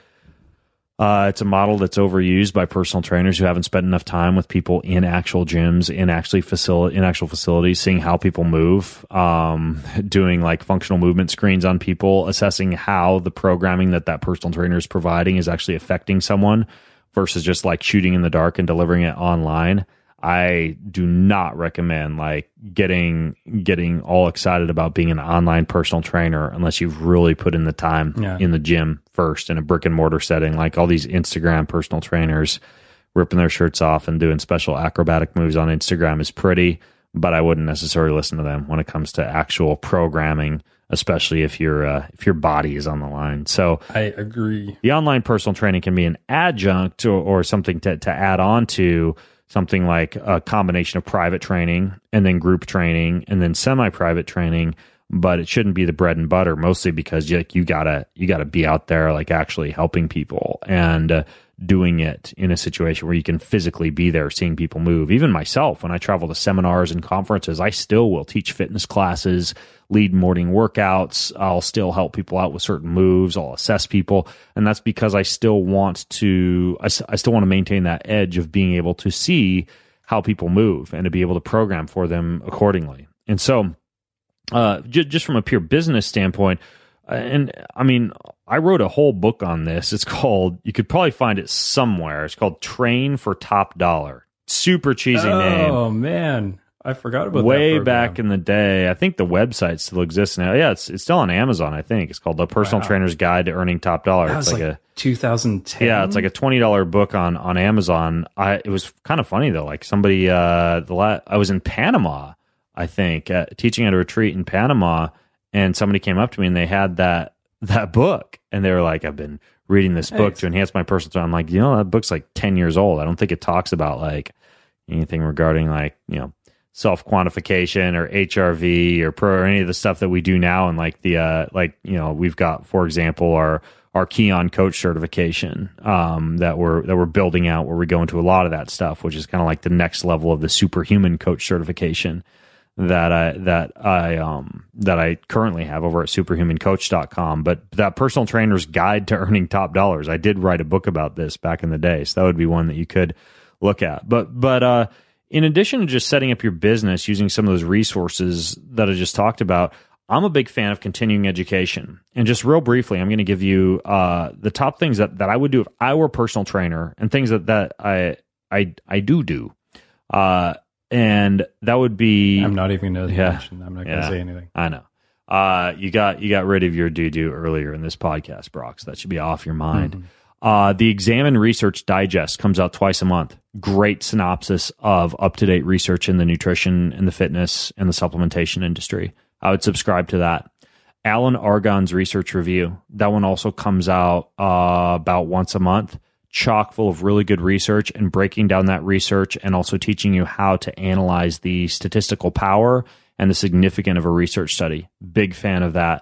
Uh, it's a model that's overused by personal trainers who haven't spent enough time with people in actual gyms, in actually facility, in actual facilities, seeing how people move, um, doing like functional movement screens on people, assessing how the programming that that personal trainer is providing is actually affecting someone versus just like shooting in the dark and delivering it online. I do not recommend like getting getting all excited about being an online personal trainer unless you've really put in the time yeah. in the gym first in a brick and mortar setting. Like all these Instagram personal trainers ripping their shirts off and doing special acrobatic moves on Instagram is pretty, but I wouldn't necessarily listen to them when it comes to actual programming, especially if your uh, if your body is on the line. So I agree. The online personal training can be an adjunct or, or something to, to add on to something like a combination of private training and then group training and then semi-private training, but it shouldn't be the bread and butter, mostly because you, you gotta you gotta be out there like actually helping people and uh, doing it in a situation where you can physically be there seeing people move. Even myself, when I travel to seminars and conferences, I still will teach fitness classes, lead morning workouts. I'll still help people out with certain moves. I'll assess people. And that's because I still want to, I, I still want to maintain that edge of being able to see how people move and to be able to program for them accordingly. And so uh, j- just from a pure business standpoint, and I mean, I wrote a whole book on this. It's called, you could probably find it somewhere. It's called Train for Top Dollar. Super cheesy oh, name. Oh, man. I forgot about Way that. Way back in the day. I think the website still exists now. Yeah, it's it's still on Amazon, I think. It's called The Personal wow. Trainer's Guide to Earning Top Dollar. That it's was like, like a twenty ten. Yeah, it's like a twenty dollars book on on Amazon. I it was kind of funny though. Like somebody uh the la- I was in Panama, I think, uh, teaching at a retreat in Panama, and somebody came up to me and they had that that book and they were like, I've been reading this book nice. to enhance my personal. I'm like, you know, that book's like ten years old. I don't think it talks about like anything regarding like, you know, self-quantification or H R V or pro or any of the stuff that we do now. And like the, uh, like, you know, we've got, for example, our, our Keon coach certification, um, that we're, that we're building out where we go into a lot of that stuff, which is kind of like the next level of the superhuman coach certification that I that I um that I currently have over at superhuman coach dot com. But that personal trainer's guide to earning top dollars, I did write a book about this back in the day, so that would be one that you could look at. But but uh, in addition to just setting up your business using some of those resources that I just talked about, I'm a big fan of continuing education. And just real briefly, I'm going to give you uh, the top things that, that I would do if I were a personal trainer, and things that, that I I I do do. Uh, and that would be... I'm not even going to yeah, mention. I'm not going to yeah, say anything. I know. Uh, you got you got rid of your doo-doo earlier in this podcast, Brock, so that should be off your mind. Mm-hmm. Uh, the Examine Research Digest comes out twice a month. Great synopsis of up-to-date research in the nutrition and the fitness and the supplementation industry. I would subscribe to that. Alan Argonne's Research Review. That one also comes out uh, about once a month. Chock full of really good research and breaking down that research, and also teaching you how to analyze the statistical power and the significance of a research study. Big fan of that.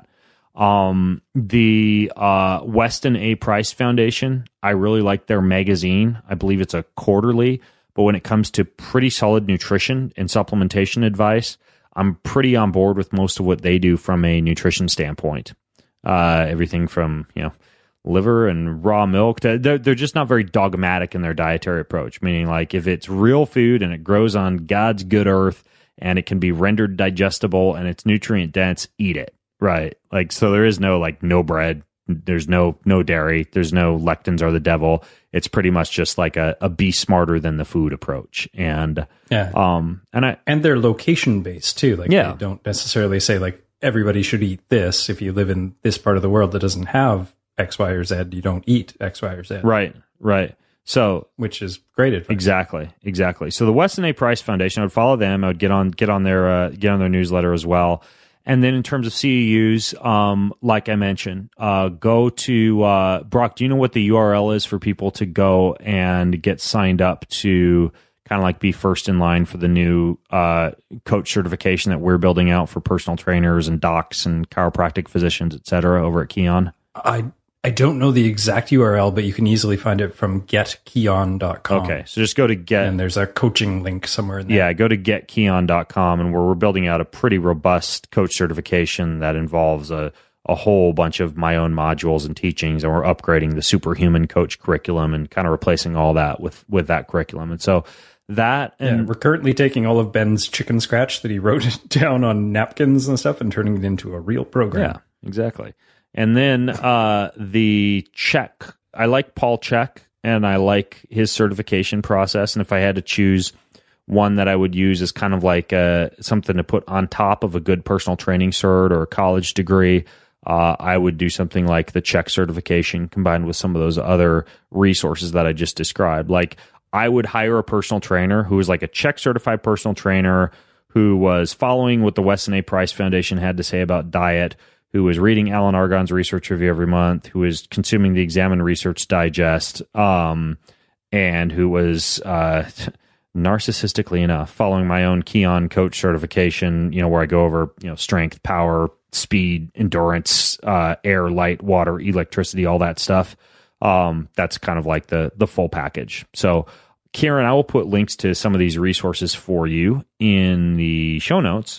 Um, the uh, Weston A. Price Foundation, I really like their magazine. I believe it's a quarterly, but when it comes to pretty solid nutrition and supplementation advice, I'm pretty on board with most of what they do from a nutrition standpoint. Uh, everything from, you know, liver and raw milk. To, they're, they're just not very dogmatic in their dietary approach, meaning like if it's real food and it grows on God's good earth and it can be rendered digestible and it's nutrient dense, eat it. Right. Like, so there is no like no bread. There's no no dairy. There's no lectins are the devil. It's pretty much just like a, a be smarter than the food approach. And yeah, um, and I and they're location based too. Like, yeah, they don't necessarily say like everybody should eat this. If you live in this part of the world that doesn't have X, Y, or Z, you don't eat X, Y, or Z. Right. Right. So, which is great advice. Exactly. Exactly. So the Weston A. Price Foundation, I would follow them. I would get on get on their uh, get on their newsletter as well. And then in terms of C E Us, um, like I mentioned, uh, go to, uh, Brock, do you know what the U R L is for people to go and get signed up to kind of like be first in line for the new uh, coach certification that we're building out for personal trainers and docs and chiropractic physicians, et cetera, over at Kion? I I don't know the exact U R L, but you can easily find it from get kion dot com. Okay, so just go to Get... And there's a coaching link somewhere in there. Yeah, go to get kion dot com, and where we're building out a pretty robust coach certification that involves a, a whole bunch of my own modules and teachings, and we're upgrading the Superhuman Coach curriculum and kind of replacing all that with, with that curriculum. And so that... and yeah, we're currently taking all of Ben's chicken scratch that he wrote down on napkins and stuff and turning it into a real program. Yeah, exactly. And then uh, the check, I like Paul Chek, and I like his certification process. And if I had to choose one that I would use as kind of like uh, something to put on top of a good personal training cert or a college degree, uh, I would do something like the Chek certification combined with some of those other resources that I just described. Like, I would hire a personal trainer who was like a Chek certified personal trainer who was following what the Weston A. Price Foundation had to say about diet, who was reading Alan Argonne's Research Review every month, who was consuming the Examine Research Digest, um, and who was, uh, narcissistically enough, following my own Kion coach certification, you know, where I go over, you know, strength, power, speed, endurance, uh, air, light, water, electricity, all that stuff. Um, that's kind of like the the full package. So, Kieran, I will put links to some of these resources for you in the show notes.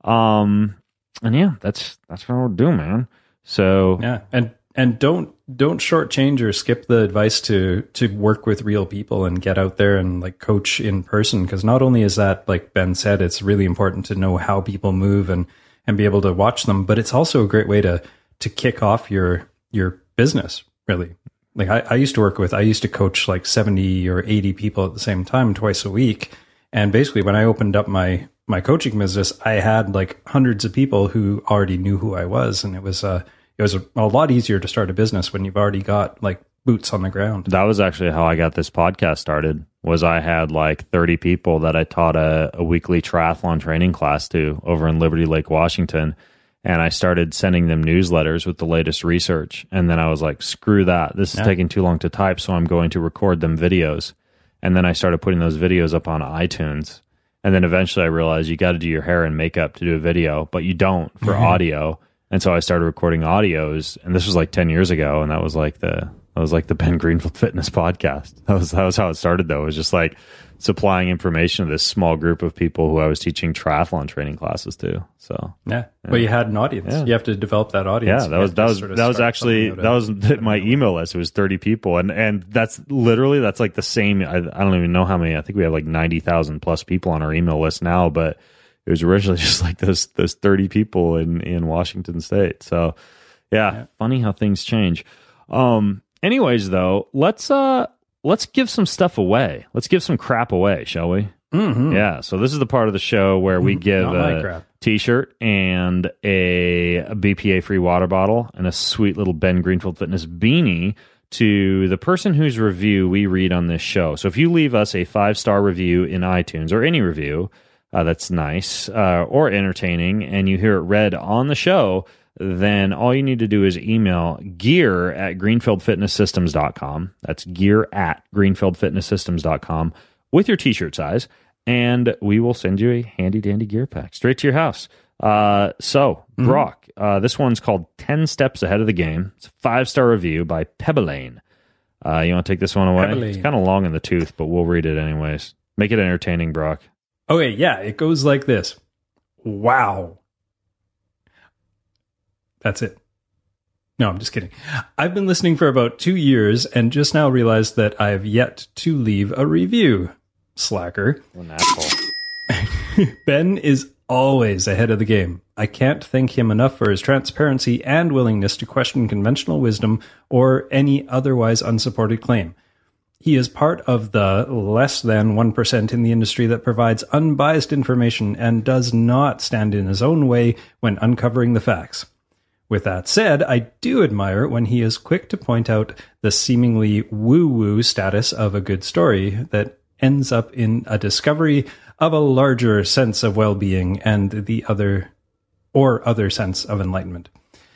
Um, And yeah, that's that's what I'll do, man. So yeah, and and don't don't shortchange or skip the advice to to work with real people and get out there and like coach in person, because not only is that, like Ben said, it's really important to know how people move and and be able to watch them, but it's also a great way to to kick off your your business. Really, like I, I used to work with, I used to coach like seventy or eighty people at the same time twice a week, and basically when I opened up my my coaching business, I had like hundreds of people who already knew who I was. And it was, uh, it was a, a lot easier to start a business when you've already got like boots on the ground. That was actually how I got this podcast started, was I had like thirty people that I taught a, a weekly triathlon training class to over in Liberty Lake, Washington. And I started sending them newsletters with the latest research. And then I was like, screw that. This is yeah. taking too long to type. So I'm going to record them videos. And then I started putting those videos up on iTunes. And then eventually I realized you got to do your hair and makeup to do a video, but you don't for mm-hmm. audio. And so I started recording audios, and this was like ten years ago. And that was like the, that That was like the Ben Greenfield Fitness podcast. That was that was how it started, though. It was just like supplying information to this small group of people who I was teaching triathlon training classes to. So yeah, yeah. Well, you had an audience. Yeah. You have to develop that audience. Yeah, that was that was sort of that was actually that was my email list. It was thirty people, and and that's literally that's like the same. I, I don't even know how many. I think we have like ninety thousand plus people on our email list now, but it was originally just like those those thirty people in in Washington State. So yeah, yeah. Funny how things change. Um. Anyways, though, let's uh let's give some stuff away. Let's give some crap away, shall we? Mm-hmm. Yeah. So this is the part of the show where we give a T-shirt and a, a B P A-free water bottle and a sweet little Ben Greenfield Fitness beanie to the person whose review we read on this show. So if you leave us a five-star review in iTunes or any review uh, that's nice uh, or entertaining, and you hear it read on the show, then all you need to do is email gear at greenfield fitness systems dot com. That's gear at greenfield fitness systems dot com with your T-shirt size, and we will send you a handy-dandy gear pack straight to your house. Uh, so, mm-hmm. Brock, uh, this one's called ten steps Ahead of the Game. It's a five-star review by Pebbelane. Uh, you want to take this one away? Pebbelane. It's kind of long in the tooth, but we'll read it anyways. Make it entertaining, Brock. Okay, yeah, it goes like this. Wow. That's it. No, I'm just kidding. I've been listening for about two years and just now realized that I've yet to leave a review. Slacker. An asshole. Ben is always ahead of the game. I can't thank him enough for his transparency and willingness to question conventional wisdom or any otherwise unsupported claim. He is part of the less than one percent in the industry that provides unbiased information and does not stand in his own way when uncovering the facts. With that said, I do admire when he is quick to point out the seemingly woo-woo status of a good story that ends up in a discovery of a larger sense of well-being and the other or other sense of enlightenment.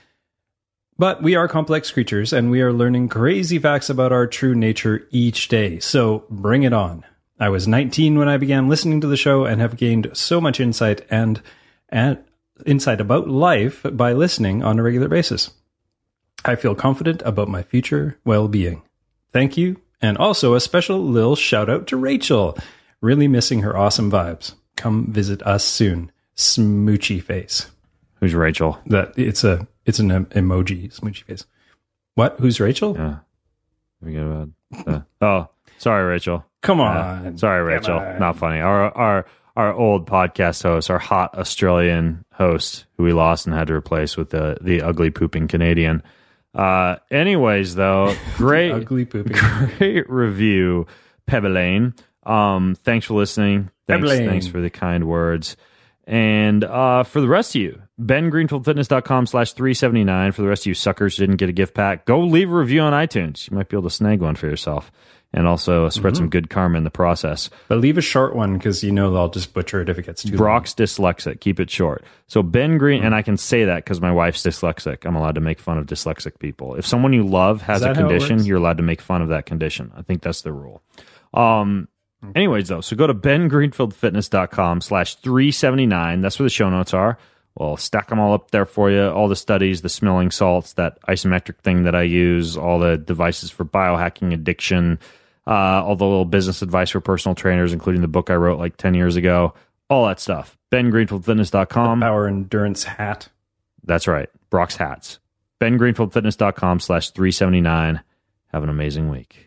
But we are complex creatures, and we are learning crazy facts about our true nature each day, so bring it on. I was nineteen when I began listening to the show and have gained so much insight and and insight about life by listening on a regular basis. I feel confident about my future well-being. Thank you, and also a special little shout-out to Rachel. Really missing her awesome vibes. Come visit us soon. Smoochy face. Who's Rachel? That it's a it's an emoji. Smoochy face. What? Who's Rachel? Yeah. We get about. Uh, oh, sorry, Rachel. Come on. Uh, sorry, Rachel. Not funny. Our our our old podcast host, our hot Australian host, who we lost and had to replace with the the ugly pooping Canadian. Uh, anyways, though, great ugly pooping, great review, Pebbelane. Um, thanks for listening. Thanks, Pebbelane. thanks for the kind words. And uh, for the rest of you, ben greenfield fitness dot com slash three seventy-nine. For the rest of you suckers who didn't get a gift pack, go leave a review on iTunes. You might be able to snag one for yourself. And also spread mm-hmm. some good karma in the process. But leave a short one because you know they'll just butcher it if it gets too Brock's long. dyslexic. Keep it short. So Ben Green, mm-hmm. and I can say that because my wife's dyslexic. I'm allowed to make fun of dyslexic people. If someone you love has a condition, you're allowed to make fun of that condition. I think that's the rule. Um. Okay. Anyways, though, so go to ben greenfield fitness dot com slash three seventy-nine. That's where the show notes are. We'll stack them all up there for you. All the studies, the smelling salts, that isometric thing that I use, all the devices for biohacking addiction, Uh, all the little business advice for personal trainers, including the book I wrote like ten years ago, all that stuff. ben greenfield fitness dot com. The Power Endurance hat. That's right. Brock's hats. ben greenfield fitness dot com slash three seventy-nine. Have an amazing week.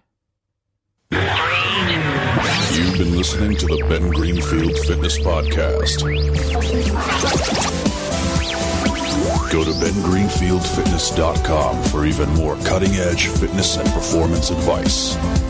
You've been listening to the Ben Greenfield Fitness Podcast. Go to ben greenfield fitness dot com for even more cutting-edge fitness and performance advice.